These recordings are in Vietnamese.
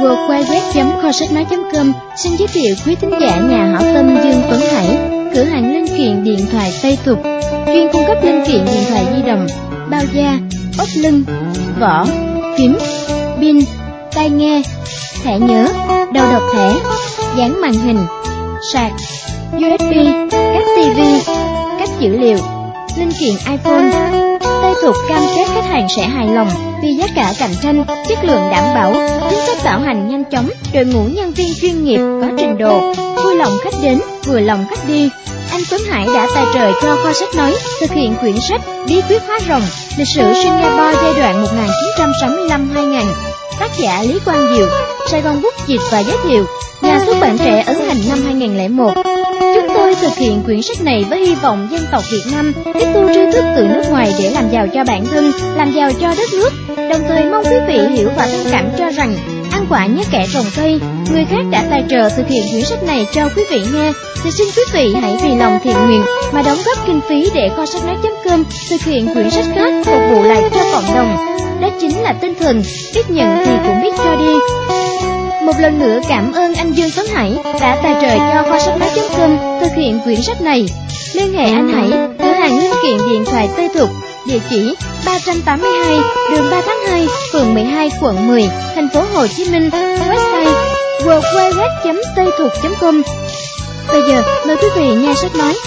www.kho-sách-nói.com xin giới thiệu quý thính giả nhà hảo tâm Dương Tuấn Hải, cửa hàng linh kiện điện thoại Tây Thục, chuyên cung cấp linh kiện điện thoại di động, bao da, ốp lưng, vỏ, phím, pin, tai nghe, thẻ nhớ, đầu độc thẻ, dán màn hình, sạc, USB, cáp TV, cáp dữ liệu, linh kiện iPhone. Tây Thục cam kết khách hàng sẽ hài lòng vì giá cả cạnh tranh, chất lượng đảm bảo, chính sách bảo hành nhanh chóng, đội ngũ nhân viên chuyên nghiệp có trình độ, vui lòng khách đến, vừa lòng khách đi. Anh Tuấn Hải đã tài trợ cho Kho Sách Nói thực hiện quyển sách Bí quyết hóa rồng, lịch sử Singapore giai đoạn 1965-2000. Tác giả Lý Quang Diệu, Sài Gòn Bút dịch và giới thiệu, nhà xuất bản Trẻ ấn hành năm 2001. Chúng tôi thực hiện quyển sách này với hy vọng dân tộc Việt Nam tiếp thu tri thức từ nước ngoài để làm giàu cho bản thân, làm giàu cho đất nước. Đồng thời mong quý vị hiểu và thông cảm cho rằng ăn quả nhớ kẻ trồng cây. Người khác đã tài trợ thực hiện quyển sách này cho quý vị nghe, thì xin quý vị hãy vì lòng thiện nguyện mà đóng góp kinh phí để Kho Sách Nói.com thực hiện quyển sách khác phục vụ lại cho cộng đồng. Đó chính là tinh thần biết nhận thì cũng biết cho đi. Một lần nữa cảm ơn anh Dương Tuấn Hải đã tài trợ cho Kho Sách Nói.com thực hiện quyển sách này. Liên hệ anh Hải, cửa hàng linh kiện điện thoại Tây Thục, địa chỉ 382 đường 3 tháng 2, phường 12, quận 10, thành phố Hồ Chí Minh. Website www.taythục.com. Bây giờ mời quý vị nghe sách nói.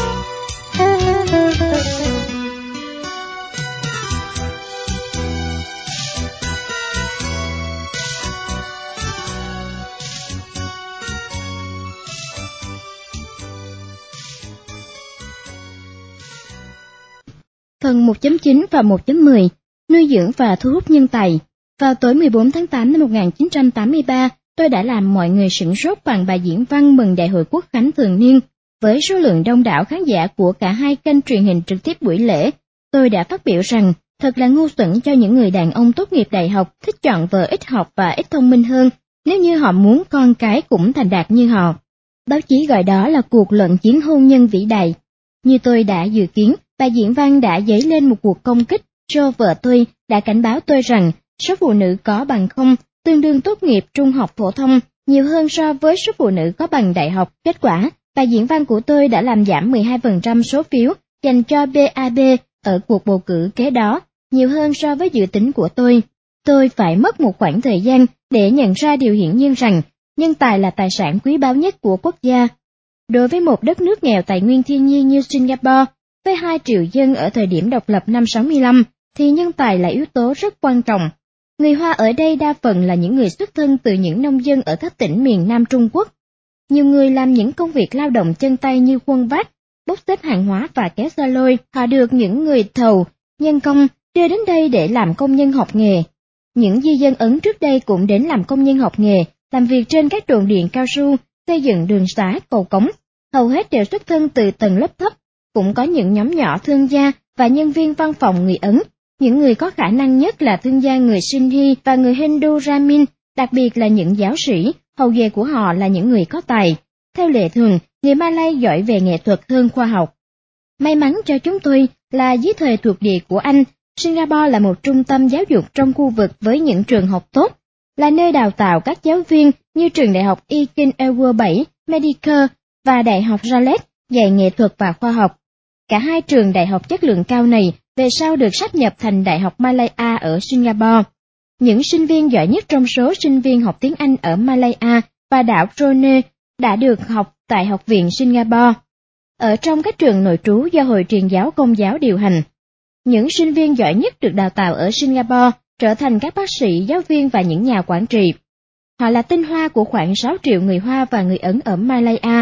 Phần 1.9 và 1.10 nuôi dưỡng và thu hút nhân tài. Vào tối 14 tháng 8 năm 1983, tôi đã làm mọi người sửng sốt bằng bài diễn văn mừng Đại hội Quốc khánh thường niên. Với số lượng đông đảo khán giả của cả hai kênh truyền hình trực tiếp buổi lễ, tôi đã phát biểu rằng thật là ngu xuẩn cho những người đàn ông tốt nghiệp đại học thích chọn vợ ít học và ít thông minh hơn, nếu như họ muốn con cái cũng thành đạt như họ. Báo chí gọi đó là cuộc luận chiến hôn nhân vĩ đại. Như tôi đã dự kiến, bài diễn văn đã dấy lên một cuộc công kích. Jo vợ tôi đã cảnh báo tôi rằng số phụ nữ có bằng không tương đương tốt nghiệp trung học phổ thông nhiều hơn so với số phụ nữ có bằng đại học. Kết quả, bài diễn văn của tôi đã làm giảm 12% số phiếu dành cho BAB ở cuộc bầu cử kế đó, nhiều hơn so với dự tính của tôi. Tôi phải mất một khoảng thời gian để nhận ra điều hiển nhiên rằng nhân tài là tài sản quý báu nhất của quốc gia. Đối với một đất nước nghèo tài nguyên thiên nhiên như Singapore, với 2 triệu dân ở thời điểm độc lập năm 65, thì nhân tài là yếu tố rất quan trọng. Người Hoa ở đây đa phần là những người xuất thân từ những nông dân ở các tỉnh miền Nam Trung Quốc. Nhiều người làm những công việc lao động chân tay như khuân vác, bốc xếp hàng hóa và kéo xe lôi. Họ được những người thầu, nhân công đưa đến đây để làm công nhân học nghề. Những di dân Ấn trước đây cũng đến làm công nhân học nghề, làm việc trên các đồn điện cao su, xây dựng đường xá, cầu cống. Hầu hết đều xuất thân từ tầng lớp thấp. Cũng có những nhóm nhỏ thương gia và nhân viên văn phòng người Ấn. Những người có khả năng nhất là thương gia người Sindhi và người Hindu Brahmin, đặc biệt là những giáo sĩ, hầu nghề của họ là những người có tài. Theo lệ thường, người Malay giỏi về nghệ thuật hơn khoa học. May mắn cho chúng tôi là dưới thời thuộc địa của Anh, Singapore là một trung tâm giáo dục trong khu vực với những trường học tốt, là nơi đào tạo các giáo viên như trường đại học Ekin Edward 7, Medical và đại học Raleigh dạy nghệ thuật và khoa học. Cả hai trường đại học chất lượng cao này về sau được sáp nhập thành Đại học Malaya ở Singapore. Những sinh viên giỏi nhất trong số sinh viên học tiếng Anh ở Malaya và đảo Brunei đã được học tại Học viện Singapore. Ở trong các trường nội trú do Hội truyền giáo Công giáo điều hành, những sinh viên giỏi nhất được đào tạo ở Singapore trở thành các bác sĩ, giáo viên và những nhà quản trị. Họ là tinh hoa của khoảng 6 triệu người Hoa và người Ấn ở Malaya,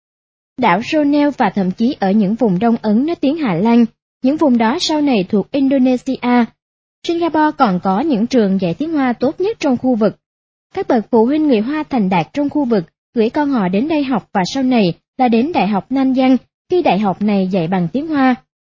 đảo Brunei và thậm chí ở những vùng Đông Ấn nói tiếng Hà Lan. Những vùng đó sau này thuộc Indonesia. Singapore còn có những trường dạy tiếng Hoa tốt nhất trong khu vực. Các bậc phụ huynh người Hoa thành đạt trong khu vực gửi con họ đến đây học và sau này là đến Đại học Nanyang, khi đại học này dạy bằng tiếng Hoa.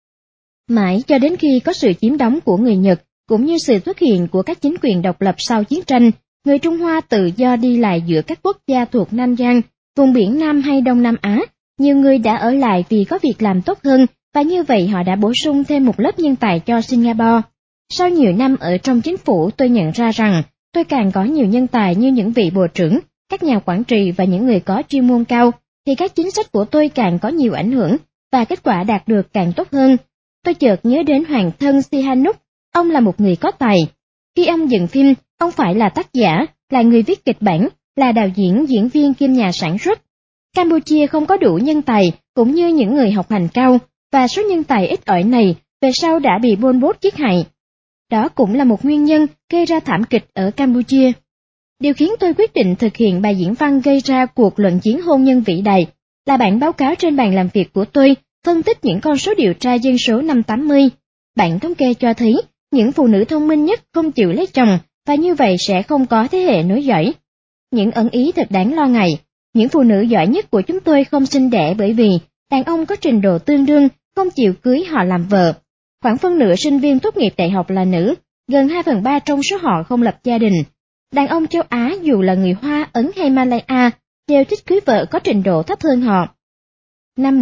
Mãi cho đến khi có sự chiếm đóng của người Nhật, cũng như sự xuất hiện của các chính quyền độc lập sau chiến tranh, người Trung Hoa tự do đi lại giữa các quốc gia thuộc Nanyang, vùng biển Nam hay Đông Nam Á. Nhiều người đã ở lại vì có việc làm tốt hơn, và như vậy họ đã bổ sung thêm một lớp nhân tài cho Singapore. Sau nhiều năm ở trong chính phủ, tôi nhận ra rằng tôi càng có nhiều nhân tài như những vị bộ trưởng, các nhà quản trị và những người có chuyên môn cao, thì các chính sách của tôi càng có nhiều ảnh hưởng và kết quả đạt được càng tốt hơn. Tôi chợt nhớ đến hoàng thân Sihanouk, ông là một người có tài. Khi ông dựng phim, ông phải là tác giả, là người viết kịch bản, là đạo diễn, diễn viên kiêm nhà sản xuất. Campuchia không có đủ nhân tài cũng như những người học hành cao, và số nhân tài ít ỏi này về sau đã bị Pol Pot giết hại. Đó cũng là một nguyên nhân gây ra thảm kịch ở Campuchia. Điều khiến tôi quyết định thực hiện bài diễn văn gây ra cuộc luận chiến hôn nhân vĩ đại là bản báo cáo trên bàn làm việc của tôi phân tích những con số điều tra dân số năm 80. Bản thống kê cho thấy những phụ nữ thông minh nhất không chịu lấy chồng và như vậy sẽ không có thế hệ nối dõi. Những ẩn ý thật đáng lo ngại. Những phụ nữ giỏi nhất của chúng tôi không sinh đẻ bởi vì đàn ông có trình độ tương đương không chịu cưới họ làm vợ. Khoảng phân nửa sinh viên tốt nghiệp đại học là nữ, gần 2/3 trong số họ không lập gia đình. Đàn ông châu Á dù là người Hoa, Ấn hay Malaya đều thích cưới vợ có trình độ thấp hơn họ. Năm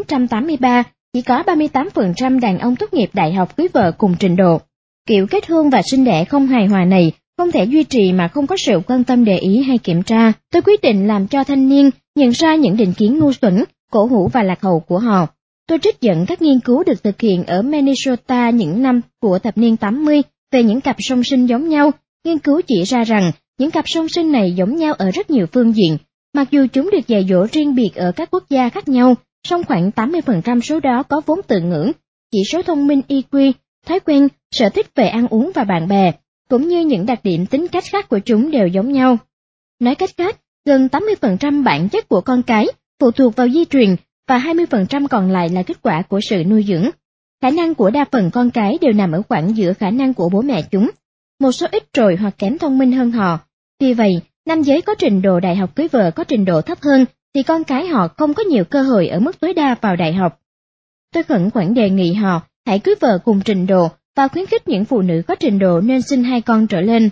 1983, chỉ có 38% đàn ông tốt nghiệp đại học cưới vợ cùng trình độ. Kiểu kết hôn và sinh đẻ không hài hòa này không thể duy trì mà không có sự quan tâm để ý hay kiểm tra. Tôi quyết định làm cho thanh niên nhận ra những định kiến ngu xuẩn, cổ hủ và lạc hậu của họ. Tôi trích dẫn các nghiên cứu được thực hiện ở Minnesota những năm của thập niên 80 về những cặp song sinh giống nhau. Nghiên cứu chỉ ra rằng những cặp song sinh này giống nhau ở rất nhiều phương diện. Mặc dù chúng được dạy dỗ riêng biệt ở các quốc gia khác nhau, song khoảng 80% số đó có vốn tự ngữ, chỉ số thông minh EQ, thói quen, sở thích về ăn uống và bạn bè, cũng như những đặc điểm tính cách khác của chúng đều giống nhau. Nói cách khác, gần 80% bản chất của con cái phụ thuộc vào di truyền và 20% còn lại là kết quả của sự nuôi dưỡng. Khả năng của đa phần con cái đều nằm ở khoảng giữa khả năng của bố mẹ chúng, một số ít trội hoặc kém thông minh hơn họ. Vì vậy, nam giới có trình độ đại học cưới vợ có trình độ thấp hơn, thì con cái họ không có nhiều cơ hội ở mức tối đa vào đại học. Tôi khẩn khoản đề nghị họ hãy cưới vợ cùng trình độ và khuyến khích những phụ nữ có trình độ nên sinh 2 con trở lên.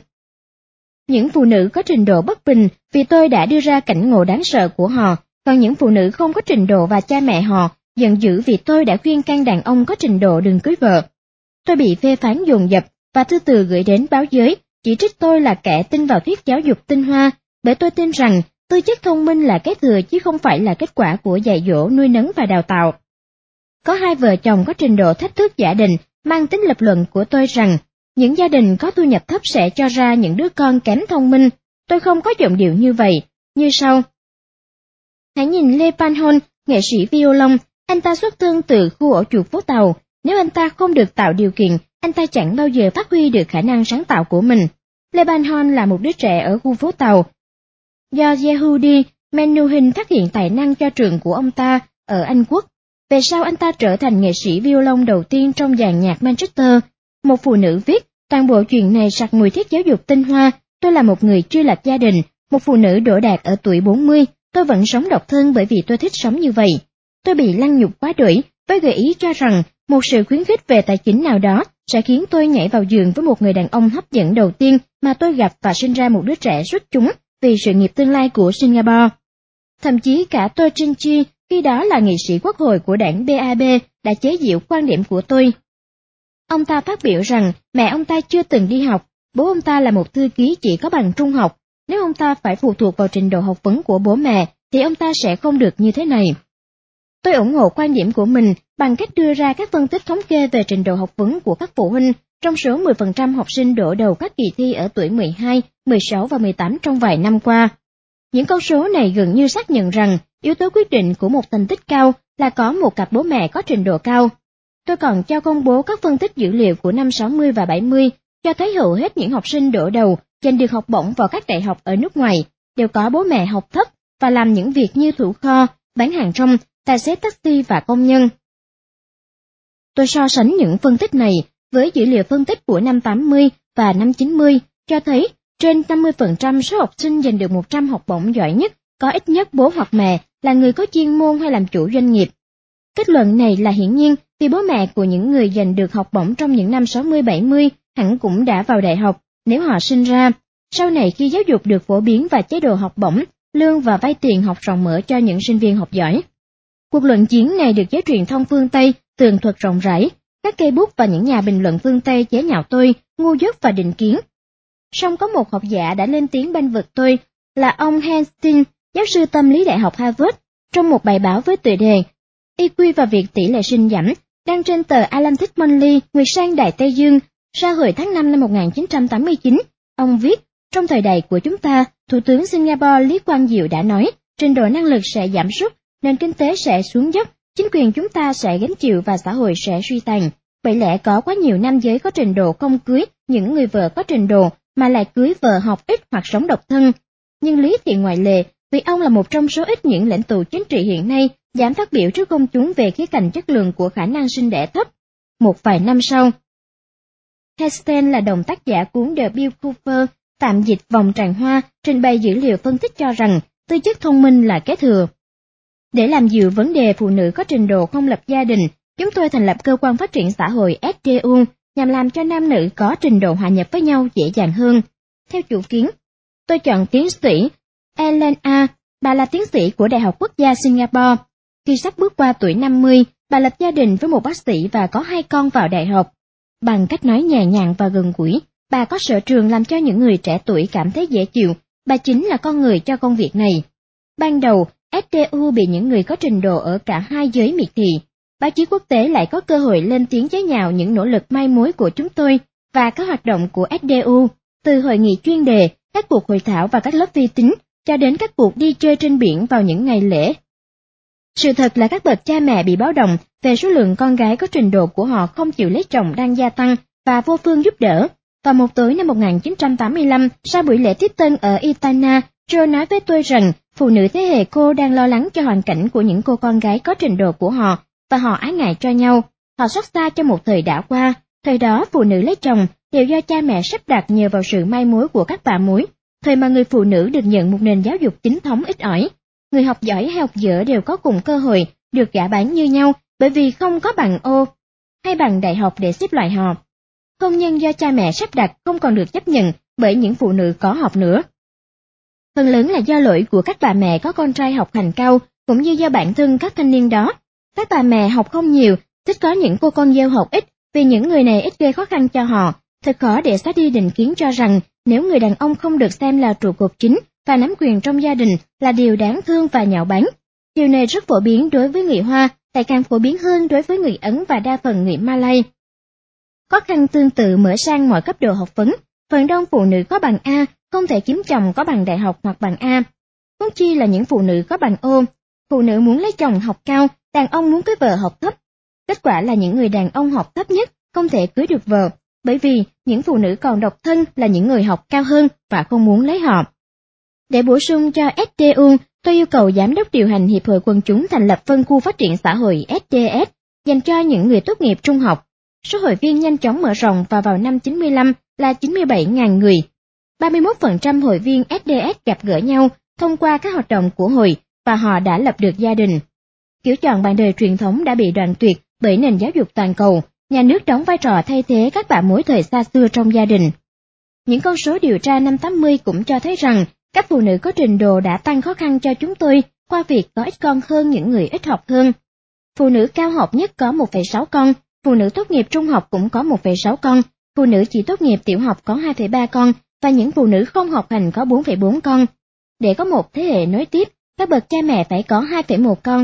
Những phụ nữ có trình độ bất bình vì tôi đã đưa ra cảnh ngộ đáng sợ của họ, còn những phụ nữ không có trình độ và cha mẹ họ giận dữ vì tôi đã khuyên can đàn ông có trình độ đừng cưới vợ. Tôi bị phê phán dồn dập và thư từ gửi đến báo giới, chỉ trích tôi là kẻ tin vào thuyết giáo dục tinh hoa, bởi tôi tin rằng tư chất thông minh là cái thừa chứ không phải là kết quả của dạy dỗ, nuôi nấng và đào tạo. Có 2 vợ chồng có trình độ thách thức giả định mang tính lập luận của tôi rằng những gia đình có thu nhập thấp sẽ cho ra những đứa con kém thông minh. Tôi không có giọng điệu như vậy, như sau. Hãy nhìn Lê Pan Hôn, nghệ sĩ violon, anh ta xuất thân từ khu ổ chuột phố Tàu. Nếu anh ta không được tạo điều kiện, anh ta chẳng bao giờ phát huy được khả năng sáng tạo của mình. Lê Pan Hôn là một đứa trẻ ở khu phố Tàu. Do Yehudi Menuhin phát hiện tài năng cho trường của ông ta ở Anh Quốc. Về sau anh ta trở thành nghệ sĩ violon đầu tiên trong dàn nhạc Manchester. Một phụ nữ viết, toàn bộ chuyện này sặc mùi thuyết giáo dục tinh hoa. Tôi là một người chưa lập gia đình, một phụ nữ đỗ đạt ở tuổi 40. Tôi vẫn sống độc thân bởi vì tôi thích sống như vậy. Tôi bị lăng nhục quá đuổi với gợi ý cho rằng một sự khuyến khích về tài chính nào đó sẽ khiến tôi nhảy vào giường với một người đàn ông hấp dẫn đầu tiên mà tôi gặp và sinh ra một đứa trẻ xuất chúng vì sự nghiệp tương lai của Singapore. Thậm chí cả Tô Trinh Chi, khi đó là nghị sĩ quốc hội của đảng BAB, đã chế giễu quan điểm của tôi. Ông ta phát biểu rằng mẹ ông ta chưa từng đi học, bố ông ta là một thư ký chỉ có bằng trung học. Nếu ông ta phải phụ thuộc vào trình độ học vấn của bố mẹ, thì ông ta sẽ không được như thế này. Tôi ủng hộ quan điểm của mình bằng cách đưa ra các phân tích thống kê về trình độ học vấn của các phụ huynh trong số 10% học sinh đổ đầu các kỳ thi ở tuổi 12, 16 và 18 trong vài năm qua. Những con số này gần như xác nhận rằng yếu tố quyết định của một thành tích cao là có một cặp bố mẹ có trình độ cao. Tôi còn cho công bố các phân tích dữ liệu của năm 60 và 70, cho thấy hầu hết những học sinh đổ đầu giành được học bổng vào các đại học ở nước ngoài đều có bố mẹ học thấp và làm những việc như thủ kho, bán hàng rong, tài xế taxi và công nhân. Tôi so sánh những phân tích này với dữ liệu phân tích của năm 80 và năm 90, cho thấy trên 50% số học sinh giành được 100 học bổng giỏi nhất có ít nhất bố hoặc mẹ là người có chuyên môn hay làm chủ doanh nghiệp. Kết luận này là hiển nhiên vì bố mẹ của những người giành được học bổng trong những năm 60-70 hẳn cũng đã vào đại học nếu họ sinh ra. Sau này khi giáo dục được phổ biến và chế độ học bổng, lương và vay tiền học rộng mở cho những sinh viên học giỏi. Cuộc luận chiến này được giới truyền thông phương Tây tường thuật rộng rãi. Các cây bút và những nhà bình luận phương Tây chế nhạo tôi, ngu dốt và định kiến. Song có một học giả đã lên tiếng bênh vực tôi là ông Hastings, giáo sư tâm lý Đại học Harvard, trong một bài báo với tựa đề EQ và việc tỷ lệ sinh giảm, đăng trên tờ Atlantic Monthly, Nguyệt sang Đại Tây Dương, ra hồi tháng 5 năm 1989. Ông viết, trong thời đại của chúng ta, Thủ tướng Singapore Lý Quang Diệu đã nói, trình độ năng lực sẽ giảm sút, nền kinh tế sẽ xuống dốc, chính quyền chúng ta sẽ gánh chịu và xã hội sẽ suy tàn. Bởi lẽ có quá nhiều nam giới có trình độ không cưới những người vợ có trình độ mà lại cưới vợ học ít hoặc sống độc thân. Nhưng Lý thì ngoại lệ, vì ông là một trong số ít những lãnh tụ chính trị hiện nay dám phát biểu trước công chúng về khía cạnh chất lượng của khả năng sinh đẻ thấp. Một vài năm sau, Hastings là đồng tác giả cuốn The Bill Cooper, tạm dịch Vòng tràng hoa, trình bày dữ liệu phân tích cho rằng tư chất thông minh là kế thừa. Để làm dịu vấn đề phụ nữ có trình độ không lập gia đình, chúng tôi thành lập cơ quan phát triển xã hội SDU nhằm làm cho nam nữ có trình độ hòa nhập với nhau dễ dàng hơn. Theo chủ kiến, tôi chọn tiến sĩ Elena, bà là tiến sĩ của Đại học Quốc gia Singapore. Khi sắp bước qua tuổi 50, bà lập gia đình với một bác sĩ và có 2 con vào đại học. Bằng cách nói nhẹ nhàng và gần gũi, bà có sở trường làm cho những người trẻ tuổi cảm thấy dễ chịu. Bà chính là con người cho công việc này. Ban đầu, SDU bị những người có trình độ ở cả hai giới miệt thị. Báo chí quốc tế lại có cơ hội lên tiếng chế nhạo những nỗ lực mai mối của chúng tôi và các hoạt động của SDU, từ hội nghị chuyên đề, các cuộc hội thảo và các lớp vi tính, cho đến các cuộc đi chơi trên biển vào những ngày lễ. Sự thật là các bậc cha mẹ bị báo động về số lượng con gái có trình độ của họ không chịu lấy chồng đang gia tăng và vô phương giúp đỡ. Vào một tối năm 1985, sau buổi lễ tiếp tân ở Itana, Joe nói với tôi rằng phụ nữ thế hệ cô đang lo lắng cho hoàn cảnh của những cô con gái có trình độ của họ, và họ ái ngại cho nhau. Họ xót xa cho một thời đã qua. Thời đó phụ nữ lấy chồng đều do cha mẹ sắp đặt nhờ vào sự mai mối của các bà mối. Thời mà người phụ nữ được nhận một nền giáo dục chính thống ít ỏi. Người học giỏi hay học dở đều có cùng cơ hội được gả bán như nhau, bởi vì không có bằng ô hay bằng đại học để xếp loại họ. Hôn nhân do cha mẹ sắp đặt không còn được chấp nhận bởi những phụ nữ có học nữa. Phần lớn là do lỗi của các bà mẹ có con trai học hành cao, cũng như do bản thân các thanh niên đó. Các bà mẹ học không nhiều, thích có những cô con dâu học ít, vì những người này ít gây khó khăn cho họ. Thật khó để xóa đi định kiến cho rằng nếu người đàn ông không được xem là trụ cột chính và nắm quyền trong gia đình là điều đáng thương và nhạo báng. Điều này rất phổ biến đối với người Hoa, lại càng phổ biến hơn đối với người Ấn và đa phần người Malay. Khó khăn tương tự mở sang mọi cấp độ học vấn. Phần đông phụ nữ có bằng A không thể kiếm chồng có bằng đại học hoặc bằng A. Huống chi là những phụ nữ có bằng O. Phụ nữ muốn lấy chồng học cao, đàn ông muốn cưới vợ học thấp. Kết quả là những người đàn ông học thấp nhất không thể cưới được vợ, bởi vì những phụ nữ còn độc thân là những người học cao hơn và không muốn lấy họ. Để bổ sung cho SDU, tôi yêu cầu Giám đốc điều hành Hiệp hội Quần chúng thành lập phân khu phát triển xã hội SDS dành cho những người tốt nghiệp trung học. Số hội viên nhanh chóng mở rộng và vào năm 95 là 97.000 người. 31% hội viên SDS gặp gỡ nhau thông qua các hoạt động của hội và họ đã lập được gia đình. Kiểu chọn bạn đời truyền thống đã bị đoạn tuyệt bởi nền giáo dục toàn cầu, nhà nước đóng vai trò thay thế các bà mối thời xa xưa trong gia đình. Những con số điều tra năm 80 cũng cho thấy rằng các phụ nữ có trình độ đã tăng khó khăn cho chúng tôi qua việc có ít con hơn những người ít học hơn. Phụ nữ cao học nhất có 1,6 con, phụ nữ tốt nghiệp trung học cũng có 1,6 con, phụ nữ chỉ tốt nghiệp tiểu học có 2,3 con và những phụ nữ không học hành có 4,4 con. Để có một thế hệ nối tiếp, các bậc cha mẹ phải có 2,1 con.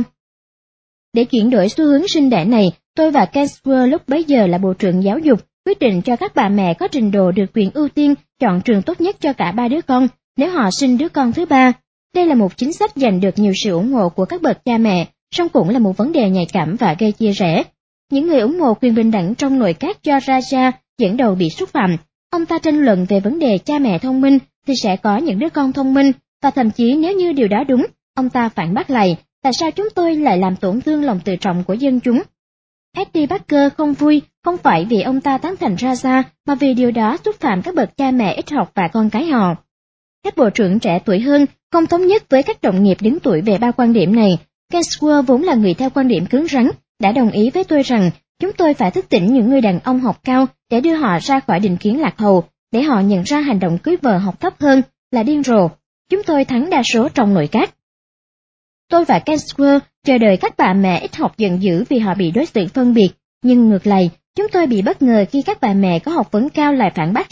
Để chuyển đổi xu hướng sinh đẻ này, tôi và Kensworth lúc bấy giờ là Bộ trưởng Giáo dục quyết định cho các bà mẹ có trình độ được quyền ưu tiên chọn trường tốt nhất cho cả 3 đứa con nếu họ sinh đứa con thứ 3. Đây là một chính sách giành được nhiều sự ủng hộ của các bậc cha mẹ, song cũng là một vấn đề nhạy cảm và gây chia rẽ. Những người ủng hộ quyền bình đẳng trong nội các cho Raja dẫn đầu bị xúc phạm. Ông ta tranh luận về vấn đề cha mẹ thông minh thì sẽ có những đứa con thông minh, và thậm chí nếu như điều đó đúng, ông ta phản bác lại, tại sao chúng tôi lại làm tổn thương lòng tự trọng của dân chúng. Eddie Parker không vui, không phải vì ông ta tán thành Raja, mà vì điều đó xúc phạm các bậc cha mẹ ít học và con cái họ. Các bộ trưởng trẻ tuổi hơn không thống nhất với các đồng nghiệp đứng tuổi về ba quan điểm này. Kensworth vốn là người theo quan điểm cứng rắn, đã đồng ý với tôi rằng chúng tôi phải thức tỉnh những người đàn ông học cao để đưa họ ra khỏi định kiến lạc hậu, để họ nhận ra hành động cưới vợ học thấp hơn là điên rồ. Chúng tôi thắng đa số trong nội các. Tôi và Kensworth chờ đợi các bà mẹ ít học giận dữ vì họ bị đối xử phân biệt, nhưng ngược lại, chúng tôi bị bất ngờ khi các bà mẹ có học vấn cao lại phản bác rằng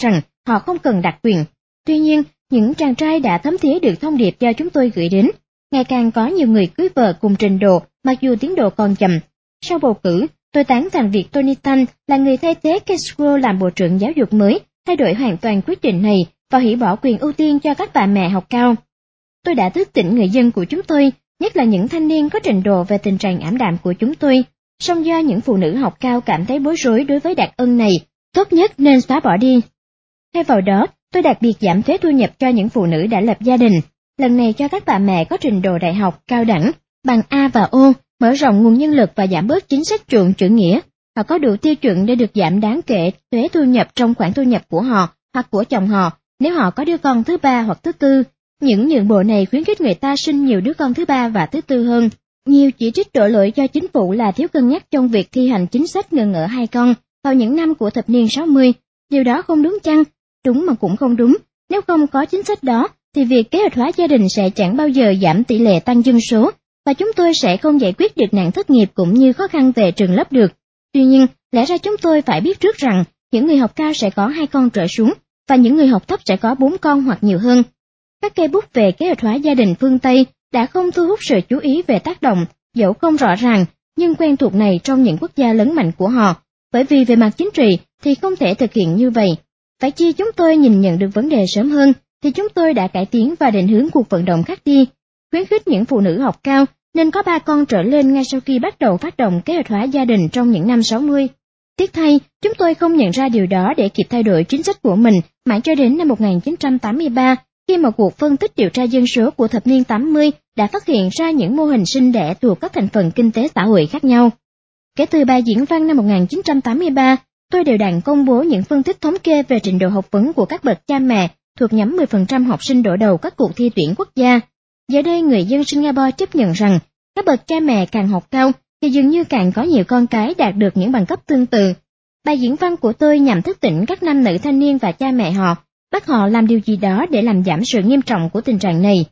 họ không cần đặc quyền. Tuy nhiên, những chàng trai đã thấm thía được thông điệp do chúng tôi gửi đến. Ngày càng có nhiều người cưới vợ cùng trình độ, mặc dù tiến độ còn chậm. Sau bầu cử, tôi tán thành việc Tony Tan là người thay thế Castro làm Bộ trưởng Giáo dục mới, thay đổi hoàn toàn quyết định này và hủy bỏ quyền ưu tiên cho các bà mẹ học cao. Tôi đã thức tỉnh người dân của chúng tôi, nhất là những thanh niên có trình độ về tình trạng ảm đạm của chúng tôi. Song do những phụ nữ học cao cảm thấy bối rối đối với đặc ân này, tốt nhất nên xóa bỏ đi. Thay vào đó, tôi đặc biệt giảm thuế thu nhập cho những phụ nữ đã lập gia đình, lần này cho các bà mẹ có trình độ đại học cao đẳng, bằng A và O, mở rộng nguồn nhân lực và giảm bớt chính sách chuộng chữ nghĩa. Họ có đủ tiêu chuẩn để được giảm đáng kể thuế thu nhập trong khoản thu nhập của họ hoặc của chồng họ nếu họ có đứa con thứ ba hoặc thứ tư. Những nhượng bộ này khuyến khích người ta sinh nhiều đứa con thứ ba và thứ tư hơn. Nhiều chỉ trích đổ lỗi cho chính phủ là thiếu cân nhắc trong việc thi hành chính sách ngừng ở 2 con vào những năm của thập niên 60. Điều đó không đúng chăng? Đúng mà cũng không đúng. Nếu không có chính sách đó, thì việc kế hoạch hóa gia đình sẽ chẳng bao giờ giảm tỷ lệ tăng dân số, và chúng tôi sẽ không giải quyết được nạn thất nghiệp cũng như khó khăn về trường lớp được. Tuy nhiên, lẽ ra chúng tôi phải biết trước rằng những người học cao sẽ có 2 con trở xuống, và những người học thấp sẽ có 4 con hoặc nhiều hơn. Các cây bút về kế hoạch hóa gia đình phương Tây đã không thu hút sự chú ý về tác động, dẫu không rõ ràng, nhưng quen thuộc này trong những quốc gia lớn mạnh của họ, bởi vì về mặt chính trị thì không thể thực hiện như vậy. Phải chi chúng tôi nhìn nhận được vấn đề sớm hơn, thì chúng tôi đã cải tiến và định hướng cuộc vận động khác đi, khuyến khích những phụ nữ học cao nên có 3 con trở lên ngay sau khi bắt đầu phát động kế hoạch hóa gia đình trong những năm 60. Tiếc thay, chúng tôi không nhận ra điều đó để kịp thay đổi chính sách của mình mãi cho đến năm 1983, khi một cuộc phân tích điều tra dân số của thập niên 80 đã phát hiện ra những mô hình sinh đẻ thuộc các thành phần kinh tế xã hội khác nhau. Kể từ bài diễn văn năm 1983, tôi đều đặn công bố những phân tích thống kê về trình độ học vấn của các bậc cha mẹ thuộc nhóm 10% học sinh đổ đầu các cuộc thi tuyển quốc gia. Giờ đây người dân Singapore chấp nhận rằng các bậc cha mẹ càng học cao thì dường như càng có nhiều con cái đạt được những bằng cấp tương tự. Bài diễn văn của tôi nhằm thức tỉnh các nam nữ thanh niên và cha mẹ họ, bắt họ làm điều gì đó để làm giảm sự nghiêm trọng của tình trạng này.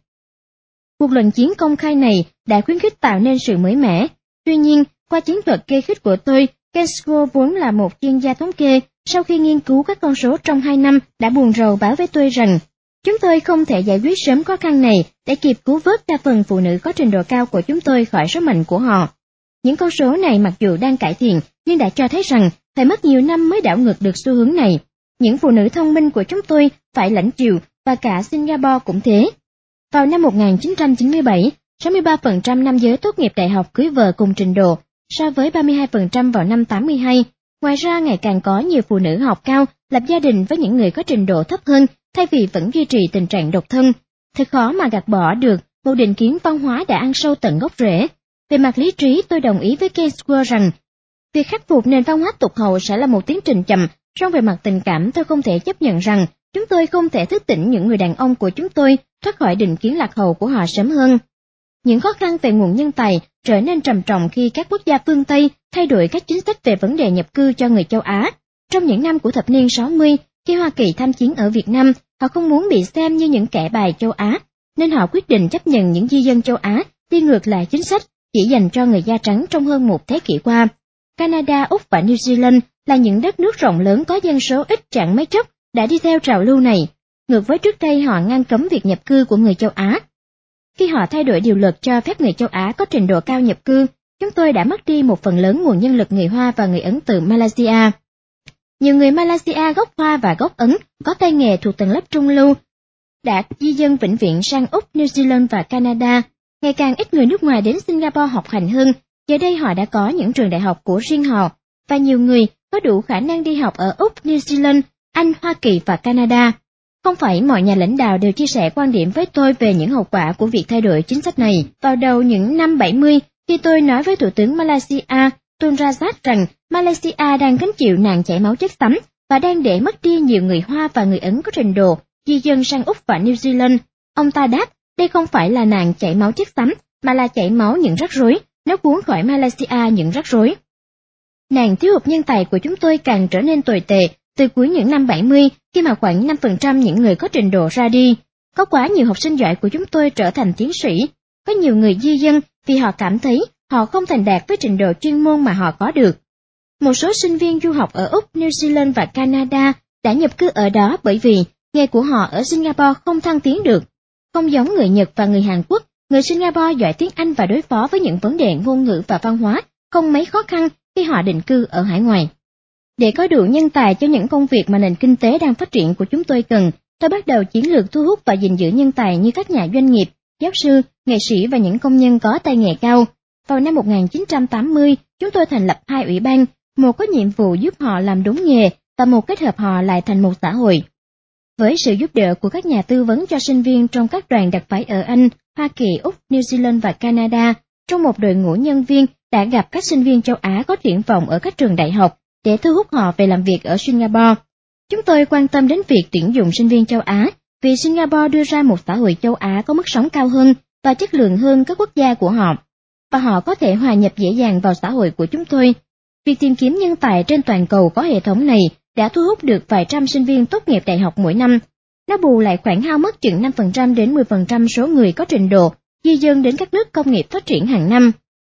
Cuộc luận chiến công khai này đã khuyến khích tạo nên sự mới mẻ. Tuy nhiên, qua chiến thuật kê khích của tôi, Castro vốn là một chuyên gia thống kê, sau khi nghiên cứu các con số trong 2 năm đã buồn rầu báo với tôi rằng chúng tôi không thể giải quyết sớm khó khăn này để kịp cứu vớt đa phần phụ nữ có trình độ cao của chúng tôi khỏi số mệnh của họ. Những con số này mặc dù đang cải thiện nhưng đã cho thấy rằng phải mất nhiều năm mới đảo ngược được xu hướng này. Những phụ nữ thông minh của chúng tôi phải lãnh chịu, và cả Singapore cũng thế. Vào năm 1997, 63% nam giới tốt nghiệp đại học cưới vợ cùng trình độ, so với 32% vào năm 82. Ngoài ra ngày càng có nhiều phụ nữ học cao lập gia đình với những người có trình độ thấp hơn, thay vì vẫn duy trì tình trạng độc thân. Thật khó mà gạt bỏ được một định kiến văn hóa đã ăn sâu tận gốc rễ. Về mặt lý trí, tôi đồng ý với Castro rằng việc khắc phục nền văn hóa tụt hậu sẽ là một tiến trình chậm. Song về mặt tình cảm, tôi không thể chấp nhận rằng chúng tôi không thể thức tỉnh những người đàn ông của chúng tôi thoát khỏi định kiến lạc hậu của họ sớm hơn. Những khó khăn về nguồn nhân tài trở nên trầm trọng khi các quốc gia phương Tây thay đổi các chính sách về vấn đề nhập cư cho người châu Á. Trong những năm của thập niên 60, khi Hoa Kỳ tham chiến ở Việt Nam, họ không muốn bị xem như những kẻ bài châu Á, nên họ quyết định chấp nhận những di dân châu Á đi ngược lại chính sách chỉ dành cho người da trắng trong hơn một thế kỷ qua. Canada, Úc và New Zealand là những đất nước rộng lớn có dân số ít chẳng mấy chốc đã đi theo trào lưu này. Ngược với trước đây họ ngăn cấm việc nhập cư của người châu Á. Khi họ thay đổi điều luật cho phép người châu Á có trình độ cao nhập cư, chúng tôi đã mất đi một phần lớn nguồn nhân lực người Hoa và người Ấn từ Malaysia. Nhiều người Malaysia gốc Hoa và gốc Ấn có tay nghề thuộc tầng lớp trung lưu đã di dân vĩnh viễn sang Úc, New Zealand và Canada. Ngày càng ít người nước ngoài đến Singapore học hành hơn. Giờ đây họ đã có những trường đại học của riêng họ, và nhiều người có đủ khả năng đi học ở Úc, New Zealand, Anh, Hoa Kỳ và Canada. Không phải mọi nhà lãnh đạo đều chia sẻ quan điểm với tôi về những hậu quả của việc thay đổi chính sách này. Vào đầu những năm 70, khi tôi nói với Thủ tướng Malaysia Tun Razak rằng Malaysia đang gánh chịu nạn chảy máu chất xám và đang để mất đi nhiều người Hoa và người Ấn có trình độ di dân sang Úc và New Zealand, ông ta đáp, đây không phải là nạn chảy máu chất xám, mà là chảy máu những rắc rối, nó cuốn khỏi Malaysia những rắc rối. Nạn thiếu hụt nhân tài của chúng tôi càng trở nên tồi tệ từ cuối những năm 70, khi mà khoảng 5% những người có trình độ ra đi. Có quá nhiều học sinh giỏi của chúng tôi trở thành tiến sĩ. Có nhiều người di dân vì họ cảm thấy họ không thành đạt với trình độ chuyên môn mà họ có được. Một số sinh viên du học ở Úc, New Zealand và Canada đã nhập cư ở đó bởi vì nghề của họ ở Singapore không thăng tiến được. Không giống người Nhật và người Hàn Quốc, người Singapore giỏi tiếng Anh và đối phó với những vấn đề ngôn ngữ và văn hóa không mấy khó khăn khi họ định cư ở hải ngoại. Để có đủ nhân tài cho những công việc mà nền kinh tế đang phát triển của chúng tôi cần, tôi bắt đầu chiến lược thu hút và gìn giữ nhân tài như các nhà doanh nghiệp, giáo sư, nghệ sĩ và những công nhân có tay nghề cao. Vào năm 1980, chúng tôi thành lập 2 ủy ban, một có nhiệm vụ giúp họ làm đúng nghề và một kết hợp họ lại thành một xã hội. Với sự giúp đỡ của các nhà tư vấn cho sinh viên trong các đoàn đặc phái ở Anh, Hoa Kỳ, Úc, New Zealand và Canada, trong một đội ngũ nhân viên đã gặp các sinh viên châu Á có triển vọng ở các trường đại học để thu hút họ về làm việc ở Singapore. Chúng tôi quan tâm đến việc tuyển dụng sinh viên châu Á vì Singapore đưa ra một xã hội châu Á có mức sống cao hơn và chất lượng hơn các quốc gia của họ, và họ có thể hòa nhập dễ dàng vào xã hội của chúng tôi. Việc tìm kiếm nhân tài trên toàn cầu có hệ thống này đã thu hút được vài trăm sinh viên tốt nghiệp đại học mỗi năm. Nó bù lại khoảng hao mất chừng 5% đến 10% số người có trình độ di dân đến các nước công nghiệp phát triển hàng năm.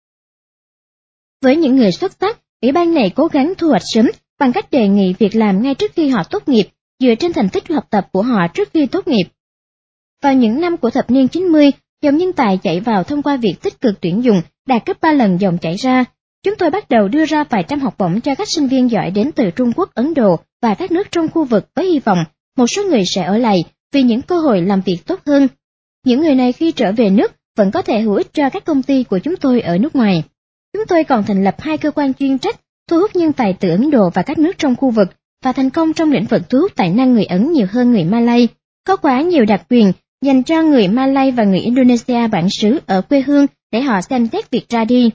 Với những người xuất sắc, ủy ban này cố gắng thu hoạch sớm bằng cách đề nghị việc làm ngay trước khi họ tốt nghiệp, dựa trên thành tích học tập của họ trước khi tốt nghiệp. Vào những năm của thập niên 90, dòng nhân tài chảy vào thông qua việc tích cực tuyển dụng đạt gấp 3 lần dòng chảy ra. Chúng tôi bắt đầu đưa ra vài trăm học bổng cho các sinh viên giỏi đến từ Trung Quốc, Ấn Độ và các nước trong khu vực với hy vọng một số người sẽ ở lại vì những cơ hội làm việc tốt hơn. Những người này khi trở về nước vẫn có thể hữu ích cho các công ty của chúng tôi ở nước ngoài. Chúng tôi còn thành lập 2 cơ quan chuyên trách thu hút nhân tài từ Ấn Độ và các nước trong khu vực và thành công trong lĩnh vực thu hút tài năng người Ấn nhiều hơn người Malay. Có quá nhiều đặc quyền dành cho người Malay và người Indonesia bản xứ ở quê hương để họ xem xét việc ra đi.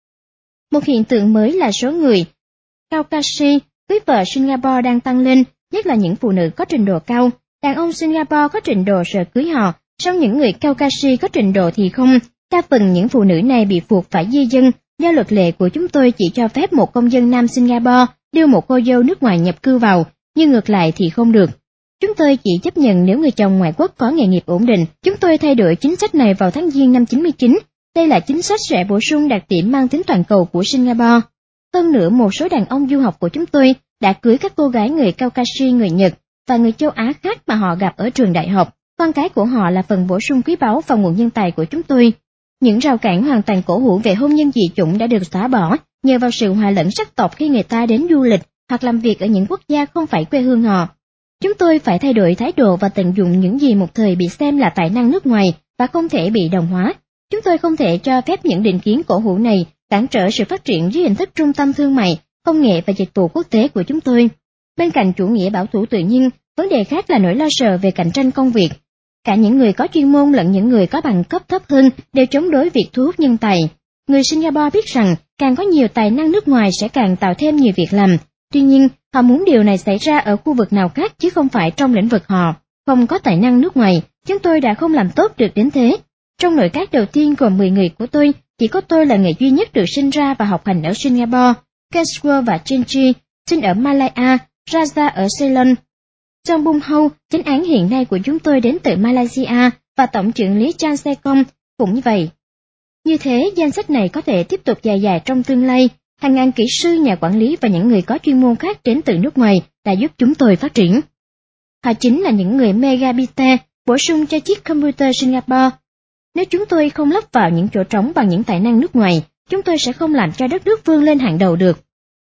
Một hiện tượng mới là số người Caucasian cưới vợ Singapore đang tăng lên, nhất là những phụ nữ có trình độ cao. Đàn ông Singapore có trình độ sợ cưới họ, song những người Caucasian có trình độ thì không. Đa phần những phụ nữ này bị buộc phải di dân, do luật lệ của chúng tôi chỉ cho phép một công dân nam Singapore đưa một cô dâu nước ngoài nhập cư vào, nhưng ngược lại thì không được. Chúng tôi chỉ chấp nhận nếu người chồng ngoại quốc có nghề nghiệp ổn định. Chúng tôi thay đổi chính sách này vào tháng Giêng năm 99. Đây là chính sách sẽ bổ sung đặc điểm mang tính toàn cầu của Singapore. Hơn nữa, một số đàn ông du học của chúng tôi đã cưới các cô gái người Caucasian, người Nhật và người châu Á khác mà họ gặp ở trường đại học. Con cái của họ là phần bổ sung quý báu vào nguồn nhân tài của chúng tôi. Những rào cản hoàn toàn cổ hủ về hôn nhân dị chủng đã được xóa bỏ nhờ vào sự hòa lẫn sắc tộc khi người ta đến du lịch hoặc làm việc ở những quốc gia không phải quê hương họ. Chúng tôi phải thay đổi thái độ và tận dụng những gì một thời bị xem là tài năng nước ngoài và không thể bị đồng hóa. Chúng tôi không thể cho phép những định kiến cổ hủ này cản trở sự phát triển dưới hình thức trung tâm thương mại, công nghệ và dịch vụ quốc tế của chúng tôi. Bên cạnh chủ nghĩa bảo thủ tự nhiên, vấn đề khác là nỗi lo sợ về cạnh tranh công việc. Cả những người có chuyên môn lẫn những người có bằng cấp thấp hơn đều chống đối việc thu hút nhân tài. Người Singapore biết rằng càng có nhiều tài năng nước ngoài sẽ càng tạo thêm nhiều việc làm. Tuy nhiên, họ muốn điều này xảy ra ở khu vực nào khác chứ không phải trong lĩnh vực họ. Không có tài năng nước ngoài, chúng tôi đã không làm tốt được đến thế. Trong nội các đầu tiên gồm 10 người của tôi, chỉ có tôi là người duy nhất được sinh ra và học hành ở Singapore. Keswa và Chinchi sinh ở Malaya, Raja ở Ceylon. Trong Bung Hâu, chánh án hiện nay của chúng tôi đến từ Malaysia và tổng trưởng lý Chan Sekong cũng như vậy. Như thế, danh sách này có thể tiếp tục dài dài trong tương lai. Hàng ngàn kỹ sư, nhà quản lý và những người có chuyên môn khác đến từ nước ngoài đã giúp chúng tôi phát triển. Họ chính là những người megabita bổ sung cho chiếc computer Singapore. Nếu chúng tôi không lấp vào những chỗ trống bằng những tài năng nước ngoài, chúng tôi sẽ không làm cho đất nước vươn lên hàng đầu được.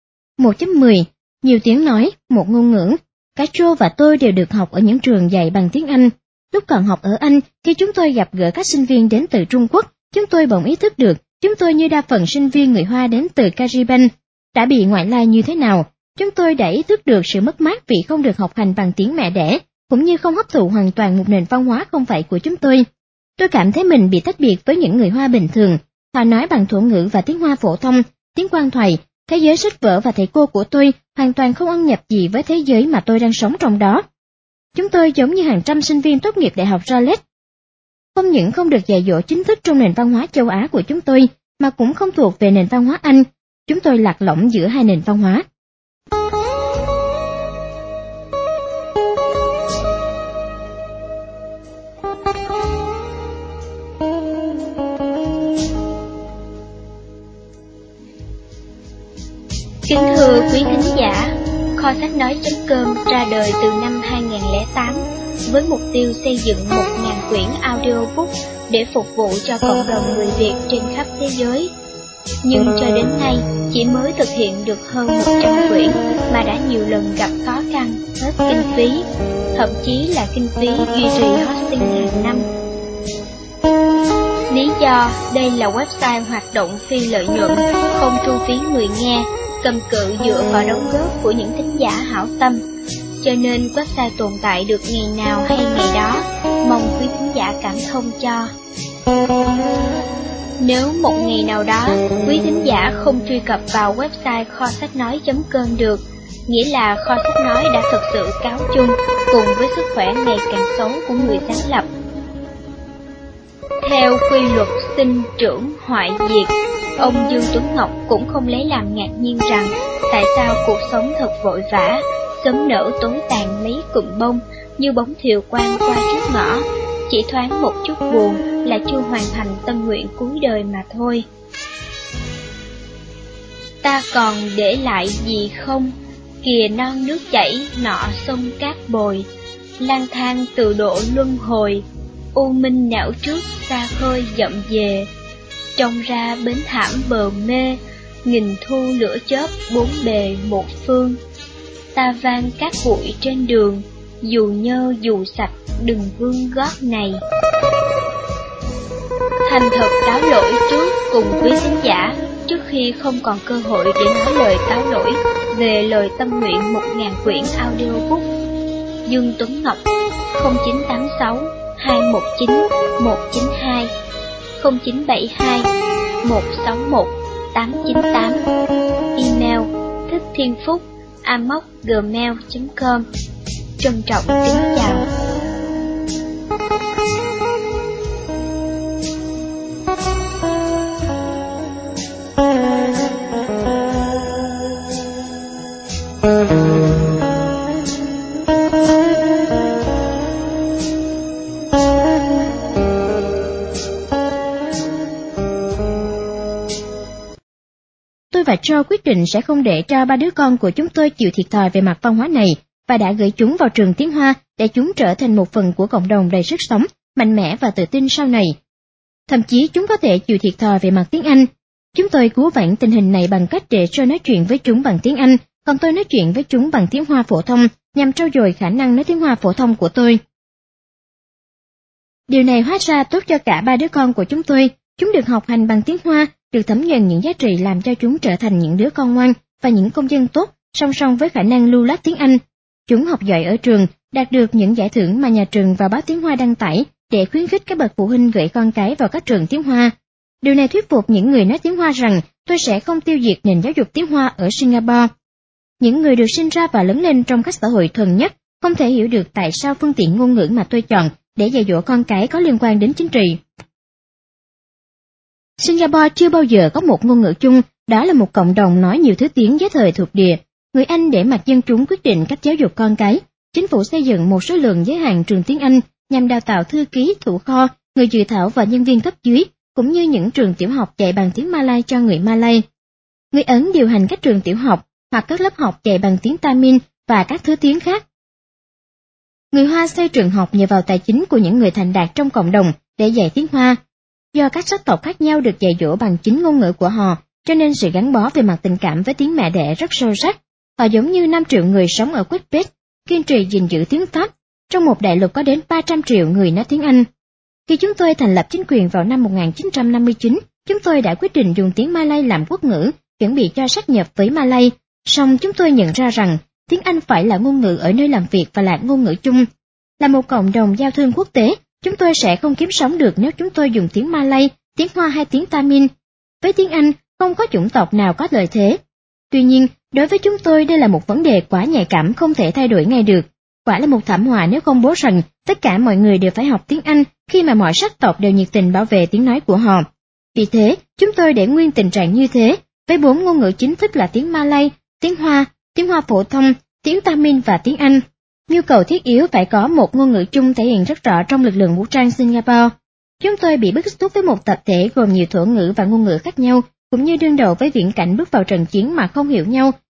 1.10. Nhiều tiếng nói, một ngôn ngữ. Cả Joe và tôi đều được học ở những trường dạy bằng tiếng Anh. Lúc còn học ở Anh, khi chúng tôi gặp gỡ các sinh viên đến từ Trung Quốc, chúng tôi bỗng ý thức được chúng tôi như đa phần sinh viên người Hoa đến từ Caribbean đã bị ngoại lai như thế nào. Chúng tôi đã ý thức được sự mất mát vì không được học hành bằng tiếng mẹ đẻ, cũng như không hấp thụ hoàn toàn một nền văn hóa không phải của chúng tôi. Tôi cảm thấy mình bị tách biệt với những người Hoa bình thường. Họ nói bằng thổ ngữ và tiếng Hoa phổ thông, tiếng quan thoại. Thế giới sách vở và thầy cô của tôi hoàn toàn không ăn nhập gì với thế giới mà tôi đang sống trong đó. Chúng tôi giống như hàng trăm sinh viên tốt nghiệp đại học Raleigh. Không những không được dạy dỗ chính thức trong nền văn hóa châu Á của chúng tôi, mà cũng không thuộc về nền văn hóa Anh. Chúng tôi lạc lõng giữa hai nền văn hóa. Kính thưa quý thính giả, Kho sách nói.com ra đời từ năm 2008 với mục tiêu xây dựng 1.000 quyển audiobook để phục vụ cho cộng đồng người Việt trên khắp thế giới. Nhưng cho đến nay, chỉ mới thực hiện được hơn 100 quyển mà đã nhiều lần gặp khó khăn, hết kinh phí, thậm chí là kinh phí duy trì hosting hàng năm. Lý do đây là website hoạt động phi lợi nhuận, không thu phí người nghe, cầm cự dựa vào đóng góp của những thính giả hảo tâm, cho nên website tồn tại được ngày nào hay ngày đó, mong quý thính giả cảm thông cho. Nếu một ngày nào đó quý thính giả không truy cập vào website kho sách nói.com được, nghĩa là kho sách nói đã thực sự cáo chung cùng với sức khỏe ngày càng xấu của người sáng lập. Theo quy luật sinh trưởng hoại diệt, ông Dương Tuấn Ngọc cũng không lấy làm ngạc nhiên rằng tại sao cuộc sống thật vội vã, sớm nở tối tàn mấy cụm bông như bóng thiều quang qua trước ngõ, chỉ thoáng một chút buồn là chưa hoàn thành tâm nguyện cuối đời mà thôi. Ta còn để lại gì không? Kìa non nước chảy, nọ sông cát bồi, lang thang từ độ luân hồi, u minh não trước xa khơi dậm về, trông ra bến thảm bờ mê, nghìn thu lửa chớp bốn bề một phương. Ta vang cát bụi trên đường, dù nhơ dù sạch đừng vương gót này. Thành thật cáo lỗi trước cùng quý thính giả, trước khi không còn cơ hội để nói lời cáo lỗi về lời tâm nguyện 1.000 quyển audiobook. Dương Tuấn Ngọc 0986 219 192 0972 161 898. Email thickthienphúc@gmail.com. Trân trọng kính chào. Tôi và Joe quyết định sẽ không để cho ba đứa con của chúng tôi chịu thiệt thòi về mặt văn hóa này, và đã gửi chúng vào trường tiếng Hoa để chúng trở thành một phần của cộng đồng đầy sức sống, mạnh mẽ và tự tin sau này. Thậm chí chúng có thể chịu thiệt thòi về mặt tiếng Anh. Chúng tôi cứu vãn tình hình này bằng cách để Joe nói chuyện với chúng bằng tiếng Anh, còn tôi nói chuyện với chúng bằng tiếng Hoa phổ thông, nhằm trau dồi khả năng nói tiếng Hoa phổ thông của tôi. Điều này hóa ra tốt cho cả ba đứa con của chúng tôi. Chúng được học hành bằng tiếng Hoa, được thấm nhuần những giá trị làm cho chúng trở thành những đứa con ngoan và những công dân tốt, song song với khả năng lưu loát tiếng Anh. Chúng học giỏi ở trường, đạt được những giải thưởng mà nhà trường và báo tiếng Hoa đăng tải để khuyến khích các bậc phụ huynh gửi con cái vào các trường tiếng Hoa. Điều này thuyết phục những người nói tiếng Hoa rằng tôi sẽ không tiêu diệt nền giáo dục tiếng Hoa ở Singapore. Những người được sinh ra và lớn lên trong các xã hội thuần nhất không thể hiểu được tại sao phương tiện ngôn ngữ mà tôi chọn để dạy dỗ con cái có liên quan đến chính trị. Singapore chưa bao giờ có một ngôn ngữ chung, đó là một cộng đồng nói nhiều thứ tiếng với thời thuộc địa. Người Anh để mặc dân chúng quyết định cách giáo dục con cái. Chính phủ xây dựng một số lượng giới hạn trường tiếng Anh nhằm đào tạo thư ký, thủ kho, người dự thảo và nhân viên cấp dưới, cũng như những trường tiểu học dạy bằng tiếng Malay cho người Malay. Người Ấn điều hành các trường tiểu học hoặc các lớp học dạy bằng tiếng Tamil và các thứ tiếng khác. Người Hoa xây trường học nhờ vào tài chính của những người thành đạt trong cộng đồng để dạy tiếng Hoa. Do các sắc tộc khác nhau được dạy dỗ bằng chính ngôn ngữ của họ, cho nên sự gắn bó về mặt tình cảm với tiếng mẹ đẻ rất sâu sắc. Họ giống như 5 triệu người sống ở Quebec, kiên trì gìn giữ tiếng Pháp, trong một đại lục có đến 300 triệu người nói tiếng Anh. Khi chúng tôi thành lập chính quyền vào năm 1959, chúng tôi đã quyết định dùng tiếng Malay làm quốc ngữ, chuẩn bị cho sáp nhập với Malay. Song chúng tôi nhận ra rằng tiếng Anh phải là ngôn ngữ ở nơi làm việc và là ngôn ngữ chung. Là một cộng đồng giao thương quốc tế, chúng tôi sẽ không kiếm sống được nếu chúng tôi dùng tiếng Malay, tiếng Hoa hay tiếng Tamil. Với tiếng Anh, không có chủng tộc nào có lợi thế. Tuy nhiên, đối với chúng tôi đây là một vấn đề quá nhạy cảm không thể thay đổi ngay được. Quả là một thảm họa nếu công bố rằng tất cả mọi người đều phải học tiếng Anh khi mà mọi sắc tộc đều nhiệt tình bảo vệ tiếng nói của họ. Vì thế, chúng tôi để nguyên tình trạng như thế, với 4 ngôn ngữ chính thức là tiếng Malay, tiếng Hoa phổ thông, tiếng Tamil và tiếng Anh. Nhu cầu thiết yếu phải có một ngôn ngữ chung thể hiện rất rõ trong lực lượng vũ trang Singapore. Chúng tôi bị bức xúc với một tập thể gồm nhiều thổ ngữ và ngôn ngữ khác nhau, cũng như đương đầu với viễn cảnh bước vào trận chiến mà không hiểu nhau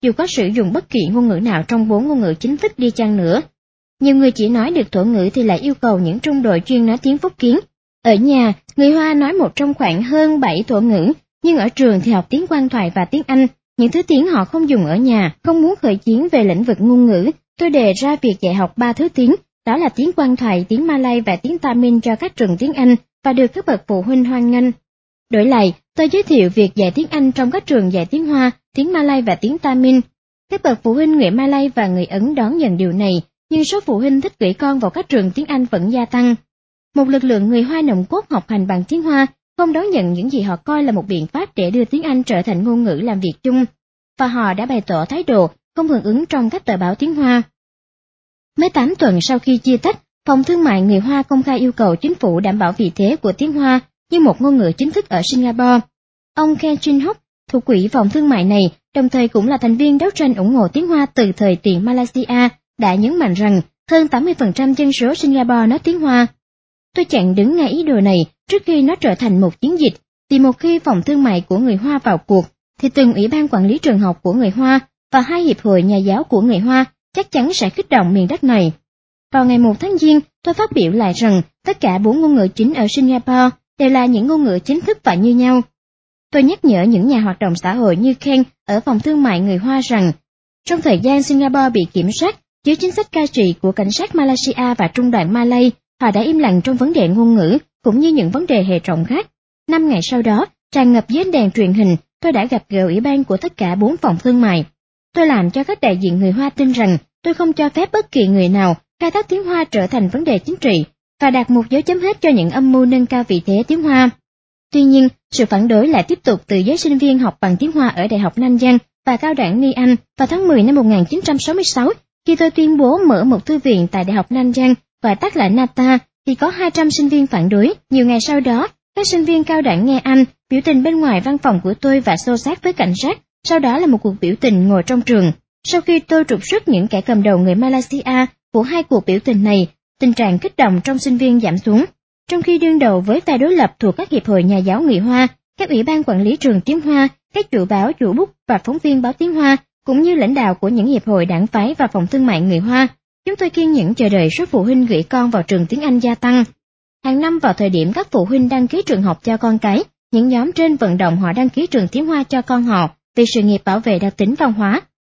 dù có sử dụng bất kỳ ngôn ngữ nào trong 4 ngôn ngữ chính thức đi chăng nữa. Nhiều người chỉ nói được thổ ngữ thì lại yêu cầu những trung đội chuyên nói tiếng Phúc Kiến. Ở nhà, người Hoa nói một trong khoảng hơn 7 thổ ngữ, nhưng ở trường thì học tiếng Quan thoại và tiếng Anh, những thứ tiếng họ không dùng ở nhà. Không muốn khởi chiến về lĩnh vực ngôn ngữ, tôi đề ra việc dạy học 3 thứ tiếng, đó là tiếng Quan thoại, tiếng Malay và tiếng Tamil cho các trường tiếng Anh, và được các bậc phụ huynh hoan nghênh. Đổi lại, tôi giới thiệu việc dạy tiếng Anh trong các trường dạy tiếng Hoa, tiếng Malay và tiếng Tamil. Các bậc phụ huynh người Malay và người Ấn đón nhận điều này, nhưng số phụ huynh thích gửi con vào các trường tiếng Anh vẫn gia tăng. Một lực lượng người Hoa nòng cốt học hành bằng tiếng Hoa, không đón nhận những gì họ coi là một biện pháp để đưa tiếng Anh trở thành ngôn ngữ làm việc chung, và họ đã bày tỏ thái độ không hưởng ứng trong các tờ báo tiếng Hoa. Mới 8 tuần sau khi chia tách, Phòng Thương mại người Hoa công khai yêu cầu chính phủ đảm bảo vị thế của tiếng Hoa như một ngôn ngữ chính thức ở Singapore. Ông Ken Chin Hock, thủ quỹ Phòng Thương mại này, đồng thời cũng là thành viên đấu tranh ủng hộ tiếng Hoa từ thời tiền Malaysia, đã nhấn mạnh rằng hơn 80% dân số Singapore nói tiếng Hoa. Tôi chặn đứng ngay ý đồ này trước khi nó trở thành một chiến dịch, vì một khi Phòng Thương mại của người Hoa vào cuộc, thì từng ủy ban quản lý trường học của người Hoa và 2 hiệp hội nhà giáo của người Hoa chắc chắn sẽ kích động miền đất này. Vào ngày 1 tháng Giêng, tôi phát biểu lại rằng tất cả 4 ngôn ngữ chính ở Singapore đều là những ngôn ngữ chính thức và như nhau. Tôi nhắc nhở những nhà hoạt động xã hội như Ken ở Phòng Thương mại người Hoa rằng, trong thời gian Singapore bị kiểm soát dưới chính sách cai trị của cảnh sát Malaysia và trung đoàn Malay, họ đã im lặng trong vấn đề ngôn ngữ cũng như những vấn đề hệ trọng khác. 5 ngày sau đó, tràn ngập dưới ánh đèn truyền hình, tôi đã gặp gỡ ủy ban của tất cả 4 phòng thương mại. Tôi làm cho các đại diện người Hoa tin rằng tôi không cho phép bất kỳ người nào khai thác tiếng Hoa trở thành vấn đề chính trị và đặt một dấu chấm hết cho những âm mưu nâng cao vị thế tiếng Hoa. Tuy nhiên, sự phản đối lại tiếp tục từ giới sinh viên học bằng tiếng Hoa ở Đại học Nam Giang và Cao đẳng Ni Anh vào tháng 10 năm 1966, khi tôi tuyên bố mở một thư viện tại Đại học Nam Giang, gọi tắt là NATA, thì có 200 sinh viên phản đối. Nhiều ngày sau đó, các sinh viên cao đẳng nghe Anh biểu tình bên ngoài văn phòng của tôi và xô xát với cảnh sát, sau đó là một cuộc biểu tình ngồi trong trường. Sau khi tôi trục xuất những kẻ cầm đầu người Malaysia của 2 cuộc biểu tình này, tình trạng kích động trong sinh viên giảm xuống. Trong khi đương đầu với phe đối lập thuộc các hiệp hội nhà giáo người Hoa, các ủy ban quản lý trường tiếng Hoa, các chủ báo, chủ bút và phóng viên báo tiếng Hoa, cũng như lãnh đạo của những hiệp hội đảng phái và phòng thương mại người Hoa, chúng tôi kiên nhẫn chờ đợi số phụ huynh gửi con vào trường tiếng Anh gia tăng. Hàng năm vào thời điểm các phụ huynh đăng ký trường học cho con cái, những nhóm trên vận động họ đăng ký trường tiếng Hoa cho con họ vì sự nghiệp bảo vệ đặc tính văn hóa.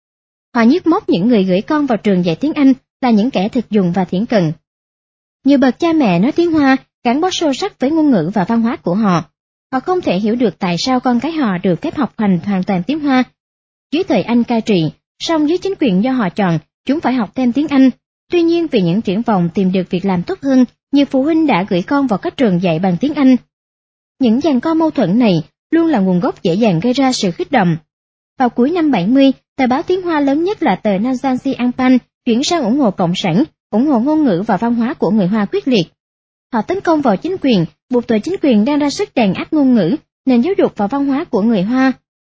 Họ nhức móc những người gửi con vào trường dạy tiếng Anh là những kẻ thực dụng và thiển cận. Nhiều bậc cha mẹ nói tiếng Hoa gắn bó sâu sắc với ngôn ngữ và văn hóa của họ. Họ không thể hiểu được tại sao con cái họ được phép học hành hoàn toàn tiếng Hoa dưới thời Anh cai trị, song dưới chính quyền do họ chọn, chúng phải học thêm tiếng Anh. Tuy nhiên vì những triển vọng tìm được việc làm tốt hơn, nhiều phụ huynh đã gửi con vào các trường dạy bằng tiếng Anh. Những giằng co mâu thuẫn này luôn là nguồn gốc dễ dàng gây ra sự kích động. Vào cuối năm 70, tờ báo tiếng Hoa lớn nhất là tờ Nanjangsi Angpan chuyển sang ủng hộ Cộng sản, ủng hộ ngôn ngữ và văn hóa của người Hoa quyết liệt. Họ tấn công vào chính quyền, buộc tội chính quyền đang ra sức đàn áp ngôn ngữ, nền giáo dục và văn hóa của người Hoa.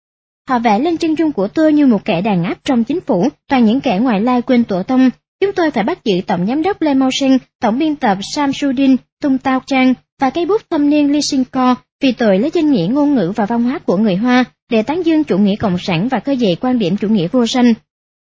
Họ vẽ lên chân dung của tôi như một kẻ đàn áp trong chính phủ, toàn những kẻ ngoại lai quên tổ tông. Chúng tôi phải bắt giữ tổng giám đốc Lê Mau Sinh, tổng biên tập Samsudin, Tung Tao Trang và cây bút thâm niên Lee Sin-ko vì tội lấy danh nghĩa ngôn ngữ và văn hóa của người Hoa để tán dương chủ nghĩa cộng sản và khơi dậy quan điểm chủ nghĩa vô sanh.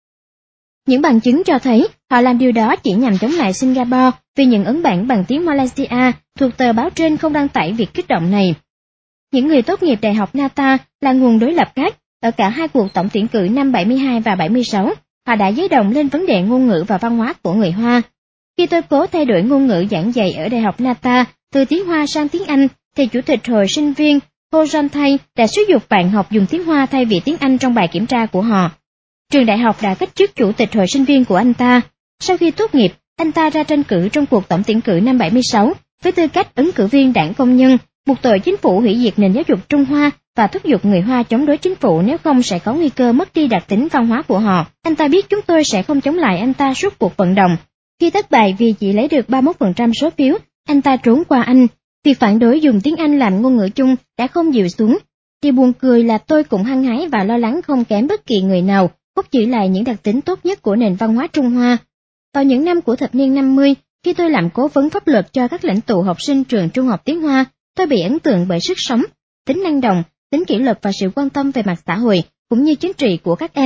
Những bằng chứng cho thấy họ làm điều đó chỉ nhằm chống lại Singapore vì những ấn bản bằng tiếng Malaysia thuộc tờ báo trên không đăng tải việc kích động này. Những người tốt nghiệp Đại học NATA là nguồn đối lập khác. Ở cả 2 cuộc tổng tuyển cử năm 72 và 76, họ đã giới đồng lên vấn đề ngôn ngữ và văn hóa của người Hoa. Khi tôi cố thay đổi ngôn ngữ giảng dạy ở Đại học NATA từ tiếng Hoa sang tiếng Anh, thì chủ tịch hội sinh viên Ho Jan Thay đã xúi giục bạn học dùng tiếng Hoa thay vì tiếng Anh trong bài kiểm tra của họ. Trường đại học đã cách chức chủ tịch hội sinh viên của anh ta. Sau khi tốt nghiệp, anh ta ra tranh cử trong cuộc tổng tuyển cử năm 76 với tư cách ứng cử viên Đảng Công nhân, buộc tội chính phủ hủy diệt nền giáo dục Trung Hoa và thúc giục người Hoa chống đối chính phủ nếu không sẽ có nguy cơ mất đi đặc tính văn hóa của họ. Anh ta biết chúng tôi sẽ không chống lại anh ta suốt cuộc vận động. Khi thất bại vì chỉ lấy được 31% số phiếu, anh ta trốn qua Anh. Việc phản đối dùng tiếng Anh làm ngôn ngữ chung đã không dịu xuống. Điều buồn cười là tôi cũng hăng hái và lo lắng không kém bất kỳ người nào cốt giữ lại những đặc tính tốt nhất của nền văn hóa Trung Hoa. Vào những năm của thập niên 50, khi tôi làm cố vấn pháp luật cho các lãnh tụ học sinh trường trung học tiếng Hoa, tôi bị ấn tượng bởi sức sống, tính năng động, tính kỷ luật và sự quan tâm về mặt xã hội cũng như chính trị của các em.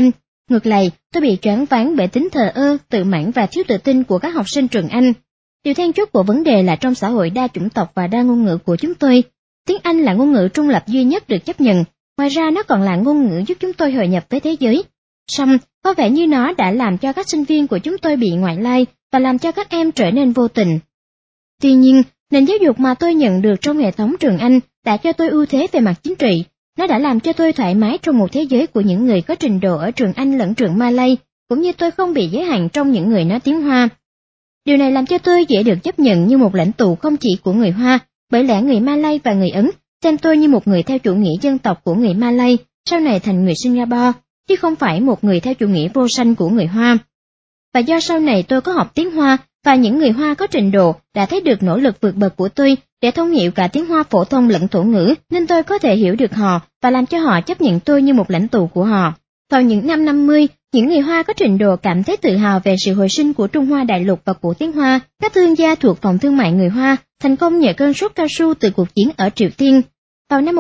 Ngược lại, tôi bị choáng váng bởi tính thờ ơ, tự mãn và thiếu tự tin của các học sinh trường Anh. Điều then chốt của vấn đề là trong xã hội đa chủng tộc và đa ngôn ngữ của chúng tôi, tiếng Anh là ngôn ngữ trung lập duy nhất được chấp nhận, ngoài ra nó còn là ngôn ngữ giúp chúng tôi hội nhập với thế giới. Song, có vẻ như nó đã làm cho các sinh viên của chúng tôi bị ngoại lai và làm cho các em trở nên vô tình. Tuy nhiên, nền giáo dục mà tôi nhận được trong hệ thống trường Anh đã cho tôi ưu thế về mặt chính trị. Nó đã làm cho tôi thoải mái trong một thế giới của những người có trình độ ở trường Anh lẫn trường Malay, cũng như tôi không bị giới hạn trong những người nói tiếng Hoa. Điều này làm cho tôi dễ được chấp nhận như một lãnh tụ không chỉ của người Hoa, bởi lẽ người Malay và người Ấn xem tôi như một người theo chủ nghĩa dân tộc của người Malay, sau này thành người Singapore, chứ không phải một người theo chủ nghĩa vô sanh của người Hoa. Và do sau này tôi có học tiếng Hoa, và những người Hoa có trình độ đã thấy được nỗ lực vượt bậc của tôi để thông hiểu cả tiếng Hoa phổ thông lẫn thổ ngữ, nên tôi có thể hiểu được họ và làm cho họ chấp nhận tôi như một lãnh tụ của họ. Vào những năm 50, những người Hoa có trình độ cảm thấy tự hào về sự hồi sinh của Trung Hoa đại lục và của tiếng Hoa. Các thương gia thuộc phòng thương mại người Hoa thành công nhờ cơn sốt cao su từ cuộc chiến ở Triều Tiên. Vào năm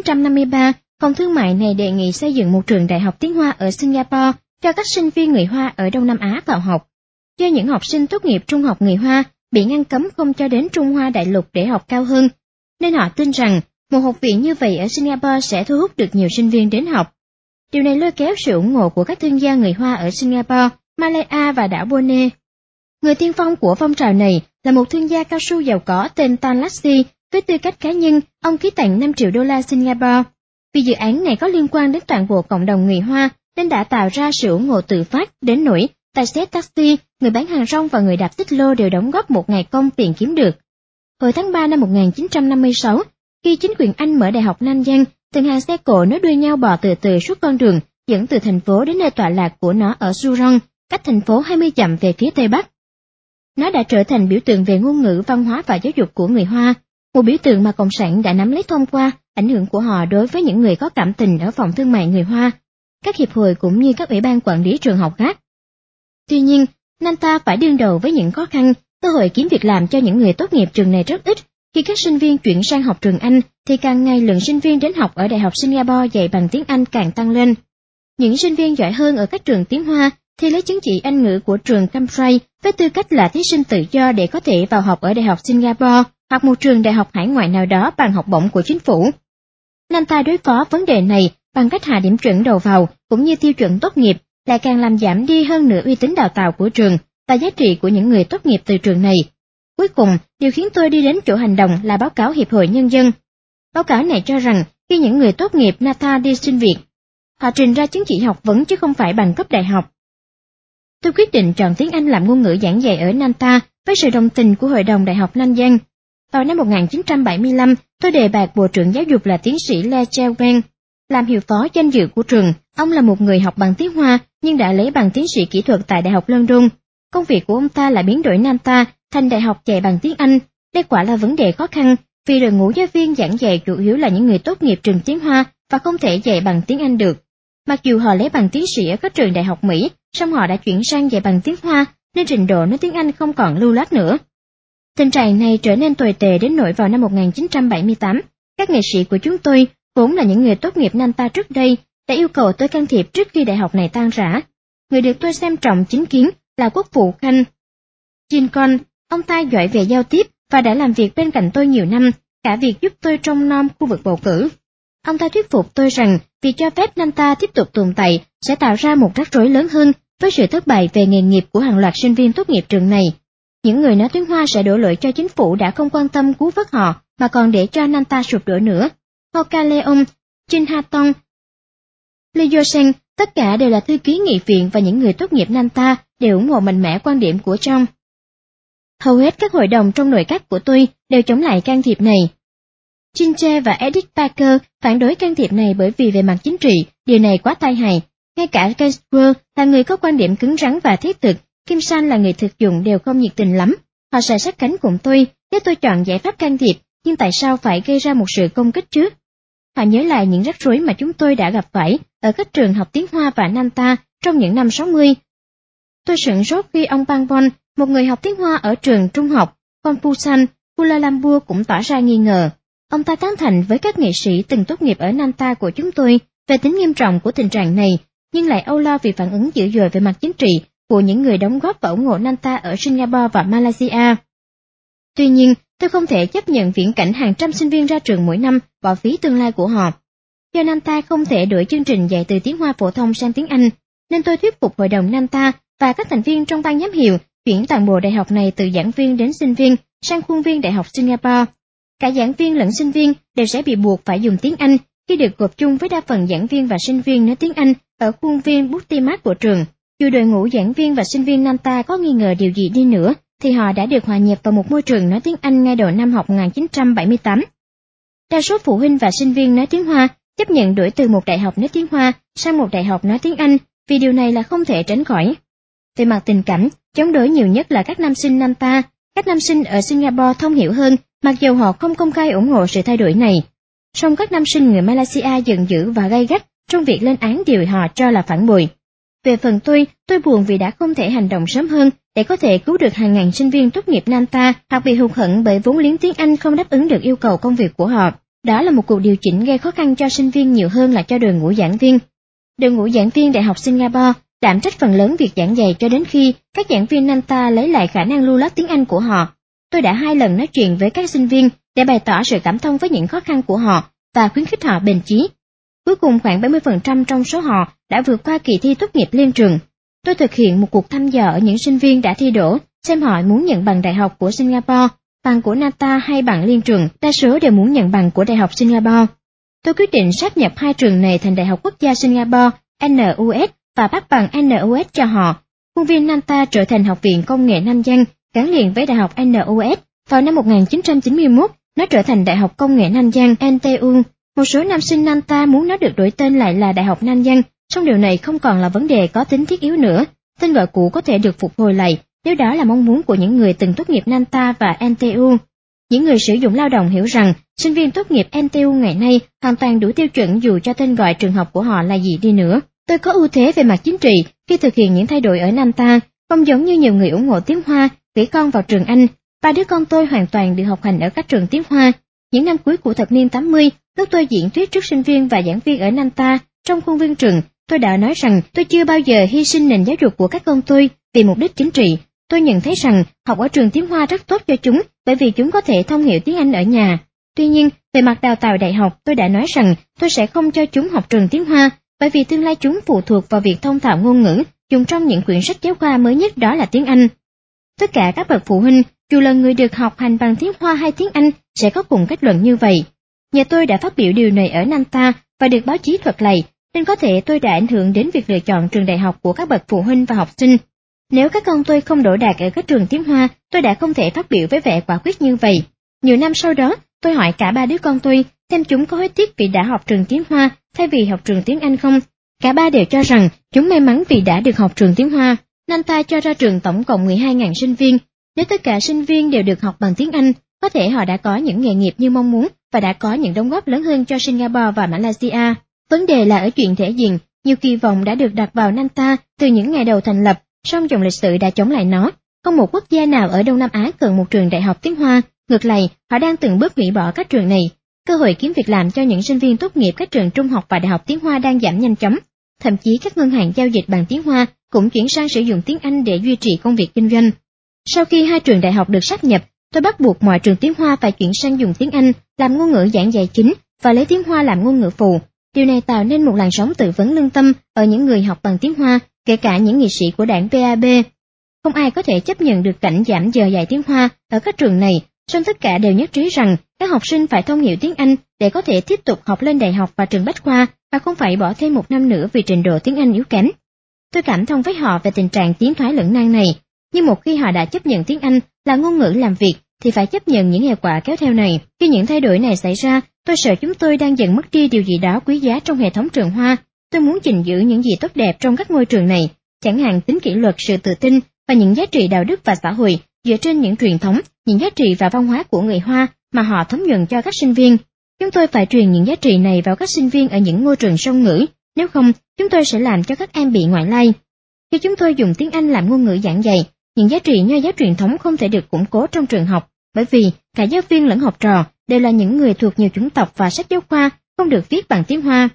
1953, phòng thương mại này đề nghị xây dựng một trường đại học tiếng Hoa ở Singapore cho các sinh viên người Hoa ở Đông Nam Á vào học. Do những học sinh tốt nghiệp trung học người Hoa bị ngăn cấm không cho đến Trung Hoa đại lục để học cao hơn, nên họ tin rằng một học viện như vậy ở Singapore sẽ thu hút được nhiều sinh viên đến học. Điều này lôi kéo sự ủng hộ của các thương gia người Hoa ở Singapore, Malaya và đảo Borneo. Người tiên phong của phong trào này là một thương gia cao su giàu có tên Tan Lassie. Với tư cách cá nhân, ông ký tặng 5 triệu đô la Singapore. Vì dự án này có liên quan đến toàn bộ cộng đồng người Hoa, nên đã tạo ra sự ủng hộ tự phát đến nỗi tài xế taxi, người bán hàng rong và người đạp xích lô đều đóng góp một ngày công tiền kiếm được. Hồi tháng 3 năm 1956, khi chính quyền Anh mở Đại học Nam Giang, từng hàng xe cộ nối đuôi nhau bò từ từ suốt con đường dẫn từ thành phố đến nơi tọa lạc của nó ở Surong, cách thành phố 20 dặm về phía tây bắc. Nó đã trở thành biểu tượng về ngôn ngữ, văn hóa và giáo dục của người Hoa, một biểu tượng mà Cộng sản đã nắm lấy thông qua ảnh hưởng của họ đối với những người có cảm tình ở phòng thương mại người Hoa, các hiệp hội cũng như các ủy ban quản lý trường học khác. Tuy nhiên, Nanta phải đương đầu với những khó khăn, cơ hội kiếm việc làm cho những người tốt nghiệp trường này rất ít. Khi các sinh viên chuyển sang học trường Anh, thì càng ngày lượng sinh viên đến học ở Đại học Singapore dạy bằng tiếng Anh càng tăng lên. Những sinh viên giỏi hơn ở các trường tiếng Hoa thì lấy chứng chỉ Anh ngữ của trường Cambridge với tư cách là thí sinh tự do để có thể vào học ở Đại học Singapore hoặc một trường đại học hải ngoại nào đó bằng học bổng của chính phủ. Nanta đối phó vấn đề này bằng cách hạ điểm chuẩn đầu vào cũng như tiêu chuẩn tốt nghiệp, lại càng làm giảm đi hơn nữa uy tín đào tạo của trường và giá trị của những người tốt nghiệp từ trường này. Cuối cùng, điều khiến tôi đi đến chỗ hành động là báo cáo Hiệp hội Nhân dân. Báo cáo này cho rằng khi những người tốt nghiệp Nanta đi xin việc, họ trình ra chứng chỉ học vấn chứ không phải bằng cấp đại học. Tôi quyết định chọn tiếng Anh làm ngôn ngữ giảng dạy ở Nanta với sự đồng tình của Hội đồng Đại học Nam Giang. Vào năm 1975, tôi đề bạt Bộ trưởng Giáo dục là tiến sĩ Lê Treo Wen làm hiệu phó danh dự của trường. Ông là một người học bằng tiếng Hoa nhưng đã lấy bằng tiến sĩ kỹ thuật tại Đại học London. Công việc của ông ta là biến đổi Nanta thành đại học dạy bằng tiếng Anh. Đây quả là vấn đề khó khăn vì đội ngũ giáo viên giảng dạy chủ yếu là những người tốt nghiệp trường tiếng Hoa và không thể dạy bằng tiếng Anh được. Mặc dù họ lấy bằng tiến sĩ ở các trường đại học Mỹ, song họ đã chuyển sang dạy bằng tiếng Hoa nên trình độ nói tiếng Anh không còn lưu loát nữa. Tình trạng này trở nên tồi tệ đến nỗi vào năm 1978, các nghệ sĩ của chúng tôi, vốn là những người tốt nghiệp Nanta trước đây, đã yêu cầu tôi can thiệp trước khi đại học này tan rã. Người được tôi xem trọng chính kiến là quốc vụ Khanh Jin Con. Ông ta giỏi về giao tiếp và đã làm việc bên cạnh tôi nhiều năm, cả việc giúp tôi trông nom khu vực bầu cử. Ông ta thuyết phục tôi rằng việc cho phép Nanta tiếp tục tồn tại sẽ tạo ra một rắc rối lớn hơn với sự thất bại về nghề nghiệp của hàng loạt sinh viên tốt nghiệp trường này. Những người nói tiếng Hoa sẽ đổ lỗi cho chính phủ đã không quan tâm cứu vớt họ mà còn để cho Nanta sụp đổ nữa. Hoka Leong, Jin Hatong, Lee Yoseng, tất cả đều là thư ký nghị viện và những người tốt nghiệp Nanta đều ủng hộ mạnh mẽ quan điểm của Trong. Hầu hết các hội đồng trong nội các của tôi đều chống lại can thiệp này. Chinche và Edith Parker phản đối can thiệp này bởi vì về mặt chính trị, điều này quá tai hại. Ngay cả Gaysworth là người có quan điểm cứng rắn và thiết thực, Kim San là người thực dụng đều không nhiệt tình lắm. Họ sẽ sát cánh cùng tôi nếu tôi chọn giải pháp can thiệp, nhưng tại sao phải gây ra một sự công kích chứ? Họ nhớ lại những rắc rối mà chúng tôi đã gặp phải ở các trường học tiếng Hoa và Nanta trong những năm 60. Tôi sửng sốt khi ông Bang Bon, một người học tiếng Hoa ở trường trung học Confucian, Kuala Lumpur cũng tỏ ra nghi ngờ. Ông ta tán thành với các nghệ sĩ từng tốt nghiệp ở Nanta của chúng tôi về tính nghiêm trọng của tình trạng này nhưng lại âu lo vì phản ứng dữ dội về mặt chính trị của những người đóng góp và ủng hộ Nanta ở Singapore và Malaysia. Tuy nhiên, tôi không thể chấp nhận viễn cảnh hàng trăm sinh viên ra trường mỗi năm bỏ phí tương lai của họ. Do Nanta không thể đổi chương trình dạy từ tiếng Hoa phổ thông sang tiếng Anh, nên tôi thuyết phục hội đồng Nanta và các thành viên trong ban giám hiệu chuyển toàn bộ đại học này từ giảng viên đến sinh viên sang khuôn viên Đại học Singapore. Cả giảng viên lẫn sinh viên đều sẽ bị buộc phải dùng tiếng Anh khi được gộp chung với đa phần giảng viên và sinh viên nói tiếng Anh ở khuôn viên Buktimat của trường. Dù đội ngũ giảng viên và sinh viên Nanta có nghi ngờ điều gì đi nữa, thì họ đã được hòa nhập vào một môi trường nói tiếng Anh ngay đầu năm học 1978. Đa số phụ huynh và sinh viên nói tiếng Hoa chấp nhận đổi từ một đại học nói tiếng Hoa sang một đại học nói tiếng Anh vì điều này là không thể tránh khỏi. Về mặt tình cảm, chống đối nhiều nhất là các nam sinh Nanta. Các nam sinh ở Singapore thông hiểu hơn, mặc dù họ không công khai ủng hộ sự thay đổi này. Song các nam sinh người Malaysia giận dữ và gay gắt trong việc lên án điều họ cho là phản bội. Về phần tôi buồn vì đã không thể hành động sớm hơn để có thể cứu được hàng ngàn sinh viên tốt nghiệp Nanta hoặc bị hụt hẫng bởi vốn liếng tiếng Anh không đáp ứng được yêu cầu công việc của họ. Đó là một cuộc điều chỉnh gây khó khăn cho sinh viên nhiều hơn là cho đội ngũ giảng viên. Đội ngũ giảng viên Đại học Singapore đảm trách phần lớn việc giảng dạy cho đến khi các giảng viên Nanta lấy lại khả năng lưu loát tiếng Anh của họ. Tôi đã 2 lần nói chuyện với các sinh viên để bày tỏ sự cảm thông với những khó khăn của họ và khuyến khích họ bền chí. Cuối cùng khoảng 70% trong số họ đã vượt qua kỳ thi tốt nghiệp liên trường. Tôi thực hiện một cuộc thăm dò ở những sinh viên đã thi đỗ, xem họ muốn nhận bằng đại học của Singapore, bằng của Nanta hay bằng liên trường. Đa số đều muốn nhận bằng của Đại học Singapore. Tôi quyết định sáp nhập 2 trường này thành Đại học Quốc gia Singapore, NUS, và bắt bằng NUS cho họ. Khuôn viên Nanta trở thành Học viện Công nghệ Nam Giang gắn liền với Đại học NUS. Vào năm 1991, nó trở thành Đại học Công nghệ Nam Giang NTU. Một số nam sinh Nanta muốn nó được đổi tên lại là Đại học Nam Giang, song điều này không còn là vấn đề có tính thiết yếu nữa. Tên gọi cũ có thể được phục hồi lại nếu đó là mong muốn của những người từng tốt nghiệp Nanta và NTU. Những người sử dụng lao động hiểu rằng sinh viên tốt nghiệp NTU ngày nay hoàn toàn đủ tiêu chuẩn dù cho tên gọi trường học của họ là gì đi nữa. Tôi có ưu thế về mặt chính trị khi thực hiện những thay đổi ở Nanta, không giống như nhiều người ủng hộ tiếng Hoa gửi con vào trường Anh. 3 đứa con tôi hoàn toàn được học hành ở các trường tiếng Hoa. Những năm cuối của thập niên 80, lúc tôi diễn thuyết trước sinh viên và giảng viên ở Nanta trong khuôn viên trường, tôi đã nói rằng tôi chưa bao giờ hy sinh nền giáo dục của các con tôi vì mục đích chính trị. Tôi nhận thấy rằng học ở trường tiếng Hoa rất tốt cho chúng bởi vì chúng có thể thông hiểu tiếng Anh ở nhà. Tuy nhiên, về mặt đào tạo đại học, tôi đã nói rằng tôi sẽ không cho chúng học trường tiếng Hoa bởi vì tương lai chúng phụ thuộc vào việc thông thạo ngôn ngữ dùng trong những quyển sách giáo khoa mới nhất, đó là tiếng Anh. Tất cả các bậc phụ huynh, dù là người được học hành bằng tiếng Hoa hay tiếng Anh, sẽ có cùng kết luận như vậy. Nhà tôi đã phát biểu điều này ở Nanta và được báo chí thuật lại, nên có thể tôi đã ảnh hưởng đến việc lựa chọn trường đại học của các bậc phụ huynh và học sinh. Nếu các con tôi không đỗ đạt ở các trường tiếng Hoa, tôi đã không thể phát biểu với vẻ quả quyết như vậy. Nhiều năm sau đó, tôi hỏi cả 3 đứa con tôi xem chúng có hối tiếc vì đã học trường tiếng Hoa thay vì học trường tiếng Anh không. Cả 3 đều cho rằng chúng may mắn vì đã được học trường tiếng Hoa. Nanta cho ra trường tổng cộng 12.000 sinh viên. Nếu tất cả sinh viên đều được học bằng tiếng Anh, có thể họ đã có những nghề nghiệp như mong muốn và đã có những đóng góp lớn hơn cho Singapore và Malaysia. Vấn đề là ở chuyện thể diện, nhiều kỳ vọng đã được đặt vào Nanta từ những ngày đầu thành lập, song dòng lịch sử đã chống lại nó. Không một quốc gia nào ở Đông Nam Á cần một trường đại học tiếng Hoa, ngược lại, họ đang từng bước hủy bỏ các trường này. Cơ hội kiếm việc làm cho những sinh viên tốt nghiệp các trường trung học và đại học tiếng Hoa đang giảm nhanh chóng. Thậm chí các ngân hàng giao dịch bằng tiếng Hoa cũng chuyển sang sử dụng tiếng Anh để duy trì công việc kinh doanh. Sau khi 2 trường đại học được sáp nhập, tôi bắt buộc mọi trường tiếng Hoa phải chuyển sang dùng tiếng Anh làm ngôn ngữ giảng dạy chính và lấy tiếng Hoa làm ngôn ngữ phụ. Điều này tạo nên một làn sóng tự vấn lương tâm ở những người học bằng tiếng Hoa, kể cả những nghị sĩ của đảng PAB. Không ai có thể chấp nhận được cảnh giảm giờ dạy tiếng Hoa ở các trường này, song tất cả đều nhất trí rằng các học sinh phải thông hiểu tiếng Anh để có thể tiếp tục học lên đại học và trường bách khoa và không phải bỏ thêm 1 năm nữa vì trình độ tiếng Anh yếu kém. Tôi cảm thông với họ về tình trạng tiến thoái lưỡng nan này, nhưng một khi họ đã chấp nhận tiếng Anh là ngôn ngữ làm việc thì phải chấp nhận những hệ quả kéo theo này. Khi những thay đổi này xảy ra, tôi sợ chúng tôi đang dần mất đi điều gì đó quý giá trong hệ thống trường Hoa. Tôi muốn gìn giữ những gì tốt đẹp trong các ngôi trường này, chẳng hạn tính kỷ luật, sự tự tin và những giá trị đạo đức và xã hội dựa trên những truyền thống, những giá trị và văn hóa của người Hoa mà họ thấm nhuần cho các sinh viên. Chúng tôi phải truyền những giá trị này vào các sinh viên ở những ngôi trường song ngữ, nếu không, chúng tôi sẽ làm cho các em bị ngoại lai. Khi chúng tôi dùng tiếng Anh làm ngôn ngữ giảng dạy, những giá trị nho giáo truyền thống không thể được củng cố trong trường học, bởi vì cả giáo viên lẫn học trò đều là những người thuộc nhiều chủng tộc và sách giáo khoa không được viết bằng tiếng Hoa.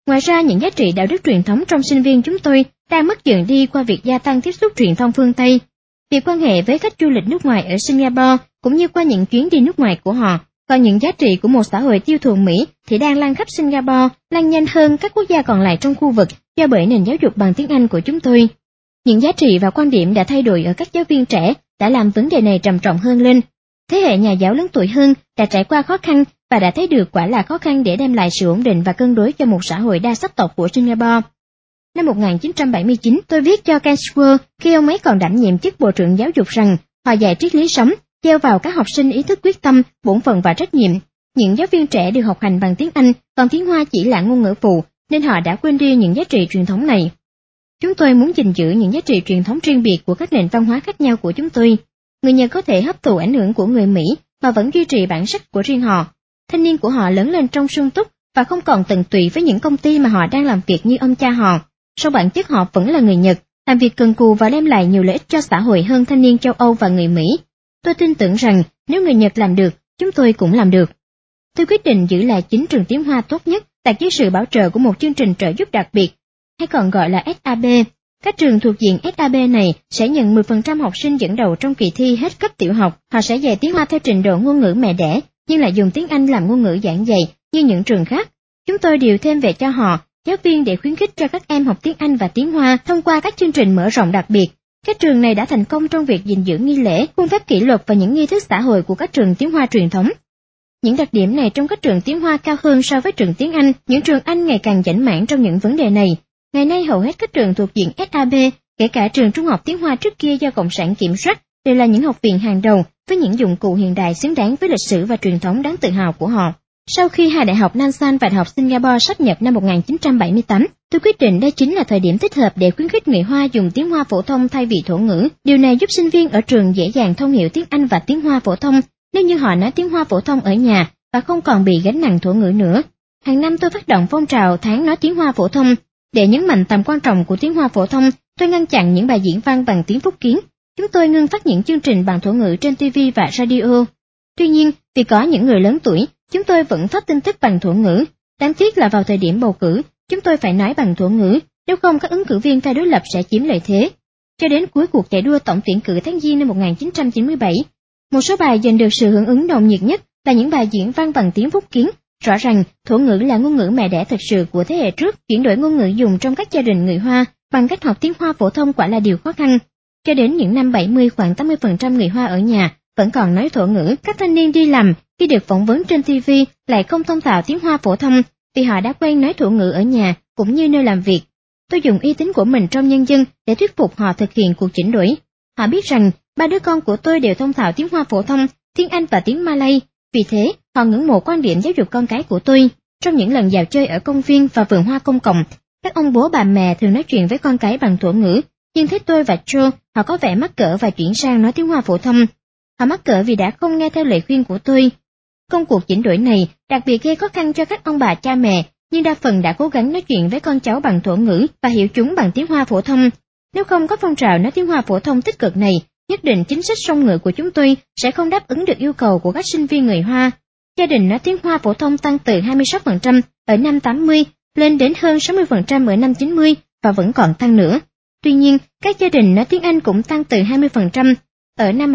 Ngoài ra, những giá trị đạo đức truyền thống trong sinh viên chúng tôi đang mất dần đi qua việc gia tăng tiếp xúc truyền thông phương Tây. Việc quan hệ với khách du lịch nước ngoài ở Singapore cũng như qua những chuyến đi nước ngoài của họ, còn những giá trị của một xã hội tiêu thụ Mỹ thì đang lan khắp Singapore, lan nhanh hơn các quốc gia còn lại trong khu vực do bởi nền giáo dục bằng tiếng Anh của chúng tôi. Những giá trị và quan điểm đã thay đổi ở các giáo viên trẻ đã làm vấn đề này trầm trọng hơn lên. Thế hệ nhà giáo lớn tuổi hơn đã trải qua khó khăn và đã thấy được quả là khó khăn để đem lại sự ổn định và cân đối cho một xã hội đa sắc tộc của Singapore. Năm 1979, tôi viết cho Kensworth khi ông ấy còn đảm nhiệm chức Bộ trưởng Giáo dục rằng họ dạy triết lý sống, gieo vào các học sinh ý thức quyết tâm, bổn phận và trách nhiệm. Những giáo viên trẻ được học hành bằng tiếng Anh, còn tiếng Hoa chỉ là ngôn ngữ phụ, nên họ đã quên đi những giá trị truyền thống này. Chúng tôi muốn gìn giữ những giá trị truyền thống riêng biệt của các nền văn hóa khác nhau của chúng tôi. Người Nhật có thể hấp thụ ảnh hưởng của người Mỹ mà vẫn duy trì bản sắc của riêng họ. Thanh niên của họ lớn lên trong sung túc và không còn tận tụy với những công ty mà họ đang làm việc như ông cha họ. Sau bản chất họ vẫn là người Nhật, làm việc cần cù và đem lại nhiều lợi ích cho xã hội hơn thanh niên châu Âu và người Mỹ. Tôi tin tưởng rằng nếu người Nhật làm được, chúng tôi cũng làm được. Tôi quyết định giữ lại 9 trường tiếng Hoa tốt nhất đặt dưới sự bảo trợ của một chương trình trợ giúp đặc biệt, hay còn gọi là SAB. Các trường thuộc diện SAB này sẽ nhận 10% học sinh dẫn đầu trong kỳ thi hết cấp tiểu học. Họ sẽ dạy tiếng Hoa theo trình độ ngôn ngữ mẹ đẻ, nhưng lại dùng tiếng Anh làm ngôn ngữ giảng dạy như những trường khác. Chúng tôi điều thêm về cho họ giáo viên để khuyến khích cho các em học tiếng Anh và tiếng Hoa thông qua các chương trình mở rộng đặc biệt. Các trường này đã thành công trong việc gìn giữ nghi lễ, khuôn phép kỷ luật và những nghi thức xã hội của các trường tiếng Hoa truyền thống. Những đặc điểm này trong các trường tiếng Hoa cao hơn so với trường tiếng Anh. Những trường Anh ngày càng chảnh mãn trong những vấn đề này. Ngày nay hầu hết các trường thuộc diện SAB, kể cả trường trung học tiếng Hoa trước kia do Cộng sản kiểm soát, đều là những học viện hàng đầu với những dụng cụ hiện đại xứng đáng với lịch sử và truyền thống đáng tự hào của họ. Sau khi hai đại học Nansan và đại học Singapore sáp nhập năm 1978, tôi quyết định đây chính là thời điểm thích hợp để khuyến khích người Hoa dùng tiếng Hoa phổ thông thay vì thổ ngữ. Điều này giúp sinh viên ở trường dễ dàng thông hiểu tiếng Anh và tiếng Hoa phổ thông nếu như họ nói tiếng Hoa phổ thông ở nhà và không còn bị gánh nặng thổ ngữ nữa. Hàng năm tôi phát động phong trào tháng nói tiếng Hoa phổ thông. Để nhấn mạnh tầm quan trọng của tiếng Hoa phổ thông, tôi ngăn chặn những bài diễn văn bằng tiếng Phúc Kiến. Chúng tôi ngưng phát những chương trình bằng thổ ngữ trên TV và radio. Tuy nhiên, vì có những người lớn tuổi, chúng tôi vẫn phát tin tức bằng thổ ngữ. Đáng tiếc là vào thời điểm bầu cử, chúng tôi phải nói bằng thổ ngữ, nếu không các ứng cử viên phe đối lập sẽ chiếm lợi thế. Cho đến cuối cuộc chạy đua tổng tuyển cử tháng Giêng năm 1997, một số bài giành được sự hưởng ứng nồng nhiệt nhất là những bài diễn văn bằng tiếng Phúc Kiến. Rõ ràng, thổ ngữ là ngôn ngữ mẹ đẻ thực sự của thế hệ trước, chuyển đổi ngôn ngữ dùng trong các gia đình người Hoa bằng cách học tiếng Hoa phổ thông quả là điều khó khăn. Cho đến những năm 70, khoảng 80% người Hoa ở nhà vẫn còn nói thổ ngữ. Các thanh niên đi làm khi được phỏng vấn trên TV lại không thông thạo tiếng Hoa phổ thông vì họ đã quen nói thổ ngữ ở nhà cũng như nơi làm việc. Tôi dùng uy tín của mình trong nhân dân để thuyết phục họ thực hiện cuộc chuyển đổi. Họ biết rằng ba đứa con của tôi đều thông thạo tiếng Hoa phổ thông, tiếng Anh và tiếng Malay. Vì thế, họ ngưỡng mộ quan điểm giáo dục con cái của tôi. Trong những lần dạo chơi ở công viên và vườn hoa công cộng, các ông bố bà mẹ thường nói chuyện với con cái bằng thổ ngữ, nhưng thấy tôi và Joe, họ có vẻ mắc cỡ và chuyển sang nói tiếng Hoa phổ thông. Họ mắc cỡ vì đã không nghe theo lời khuyên của tôi. Công cuộc chuyển đổi này đặc biệt gây khó khăn cho các ông bà cha mẹ, nhưng đa phần đã cố gắng nói chuyện với con cháu bằng thổ ngữ và hiểu chúng bằng tiếng Hoa phổ thông. Nếu không có phong trào nói tiếng Hoa phổ thông tích cực này, nhất định chính sách song ngữ của chúng tôi sẽ không đáp ứng được yêu cầu của các sinh viên người Hoa. Gia đình nói tiếng Hoa phổ thông tăng từ 26% ở năm 80 lên đến hơn 60% ở năm 90 và vẫn còn tăng nữa. Tuy nhiên, các gia đình nói tiếng Anh cũng tăng từ 20% ở năm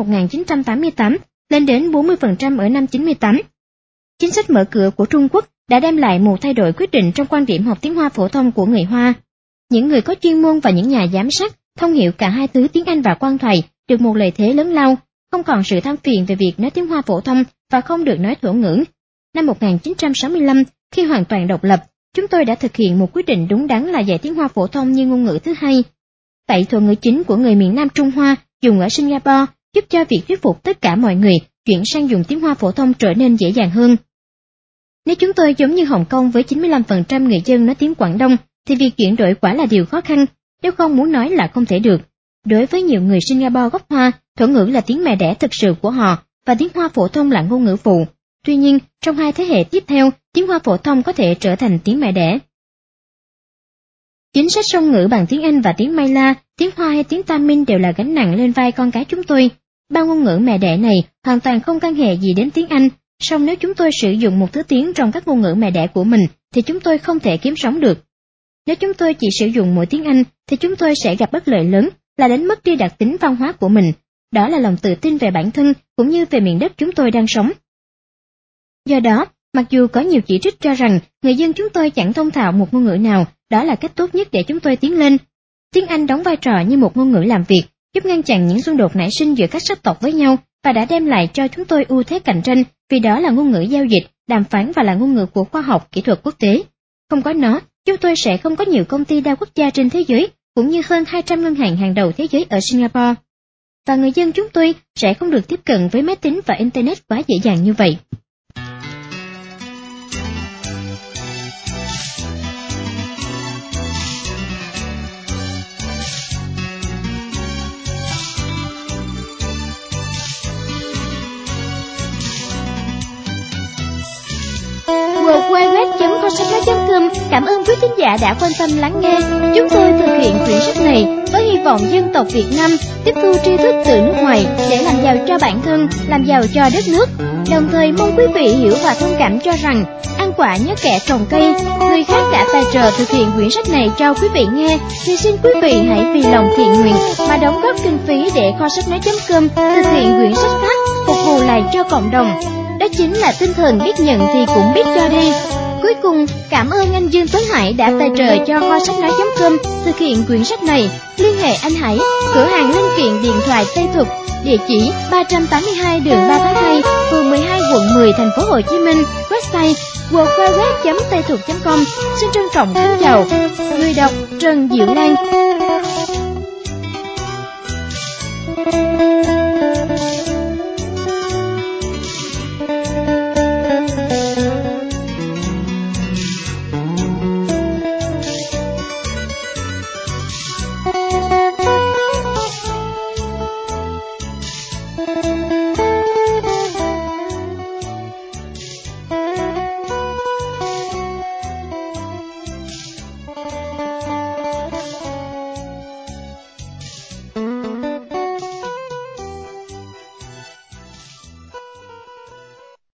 1988 lên đến 40% ở năm 98. Chính sách mở cửa của Trung Quốc đã đem lại một thay đổi quyết định trong quan điểm học tiếng Hoa phổ thông của người Hoa. Những người có chuyên môn và những nhà giám sát thông hiểu cả hai thứ tiếng Anh và quan thoại được một lợi thế lớn lao, không còn sự than phiền về việc nói tiếng Hoa phổ thông và không được nói thổ ngữ. Năm 1965, khi hoàn toàn độc lập, chúng tôi đã thực hiện một quyết định đúng đắn là dạy tiếng Hoa phổ thông như ngôn ngữ thứ hai. Vậy thổ ngữ chính của người miền Nam Trung Hoa dùng ở Singapore giúp cho việc thuyết phục tất cả mọi người chuyển sang dùng tiếng Hoa phổ thông trở nên dễ dàng hơn. Nếu chúng tôi giống như Hồng Kông với 95% người dân nói tiếng Quảng Đông, thì việc chuyển đổi quả là điều khó khăn, nếu không muốn nói là không thể được. Đối với nhiều người Singapore gốc Hoa, thổ ngữ là tiếng mẹ đẻ thực sự của họ và tiếng Hoa phổ thông là ngôn ngữ phụ. Tuy nhiên, trong hai thế hệ tiếp theo, tiếng Hoa phổ thông có thể trở thành tiếng mẹ đẻ. Chính sách song ngữ bằng tiếng Anh và tiếng Mala, tiếng Hoa hay tiếng Tamil đều là gánh nặng lên vai con cái chúng tôi. Ba ngôn ngữ mẹ đẻ này hoàn toàn không can hệ gì đến tiếng Anh. Song nếu chúng tôi sử dụng một thứ tiếng trong các ngôn ngữ mẹ đẻ của mình thì chúng tôi không thể kiếm sống được. Nếu chúng tôi chỉ sử dụng mỗi tiếng Anh thì chúng tôi sẽ gặp bất lợi lớn là đánh mất đi đặc tính văn hóa của mình. Đó là lòng tự tin về bản thân cũng như về miền đất chúng tôi đang sống. Do đó, mặc dù có nhiều chỉ trích cho rằng người dân chúng tôi chẳng thông thạo một ngôn ngữ nào, đó là cách tốt nhất để chúng tôi tiến lên. Tiếng Anh đóng vai trò như một ngôn ngữ làm việc, giúp ngăn chặn những xung đột nảy sinh giữa các sắc tộc với nhau và đã đem lại cho chúng tôi ưu thế cạnh tranh vì đó là ngôn ngữ giao dịch, đàm phán và là ngôn ngữ của khoa học, kỹ thuật quốc tế. Không có nó, chúng tôi sẽ không có nhiều công ty đa quốc gia trên thế giới, cũng như hơn 200 ngân hàng hàng đầu thế giới ở Singapore. Và người dân chúng tôi sẽ không được tiếp cận với máy tính và Internet quá dễ dàng như vậy. www.kho-sách-nói.com cảm ơn quý thính giả đã quan tâm lắng nghe. Chúng tôi thực hiện quyển sách này với hy vọng dân tộc Việt Nam tiếp thu tri thức từ nước ngoài để làm giàu cho bản thân, làm giàu cho đất nước. Đồng thời mong quý vị hiểu và thông cảm cho rằng ăn quả nhớ kẻ trồng cây. Người khác đã tài trợ thực hiện quyển sách này cho quý vị nghe, thì xin quý vị hãy vì lòng thiện nguyện mà đóng góp kinh phí để kho-sách-nói.com thực hiện quyển sách khác, phục vụ lại cho cộng đồng. Đó chính là tinh thần biết nhận thì cũng biết cho đi. Cuối cùng, cảm ơn anh Dương Tuấn Hải đã tài trợ cho kho-sách-nói.com thực hiện quyển sách này. Liên hệ anh Hải, cửa hàng linh kiện điện thoại Tây Thục, địa chỉ 382 đường 3 tháng 2, phường 12, quận 10, thành phố Hồ Chí Minh. Website www.taythục.com. Xin trân trọng kính chào. Người đọc Trần Diệu Lan.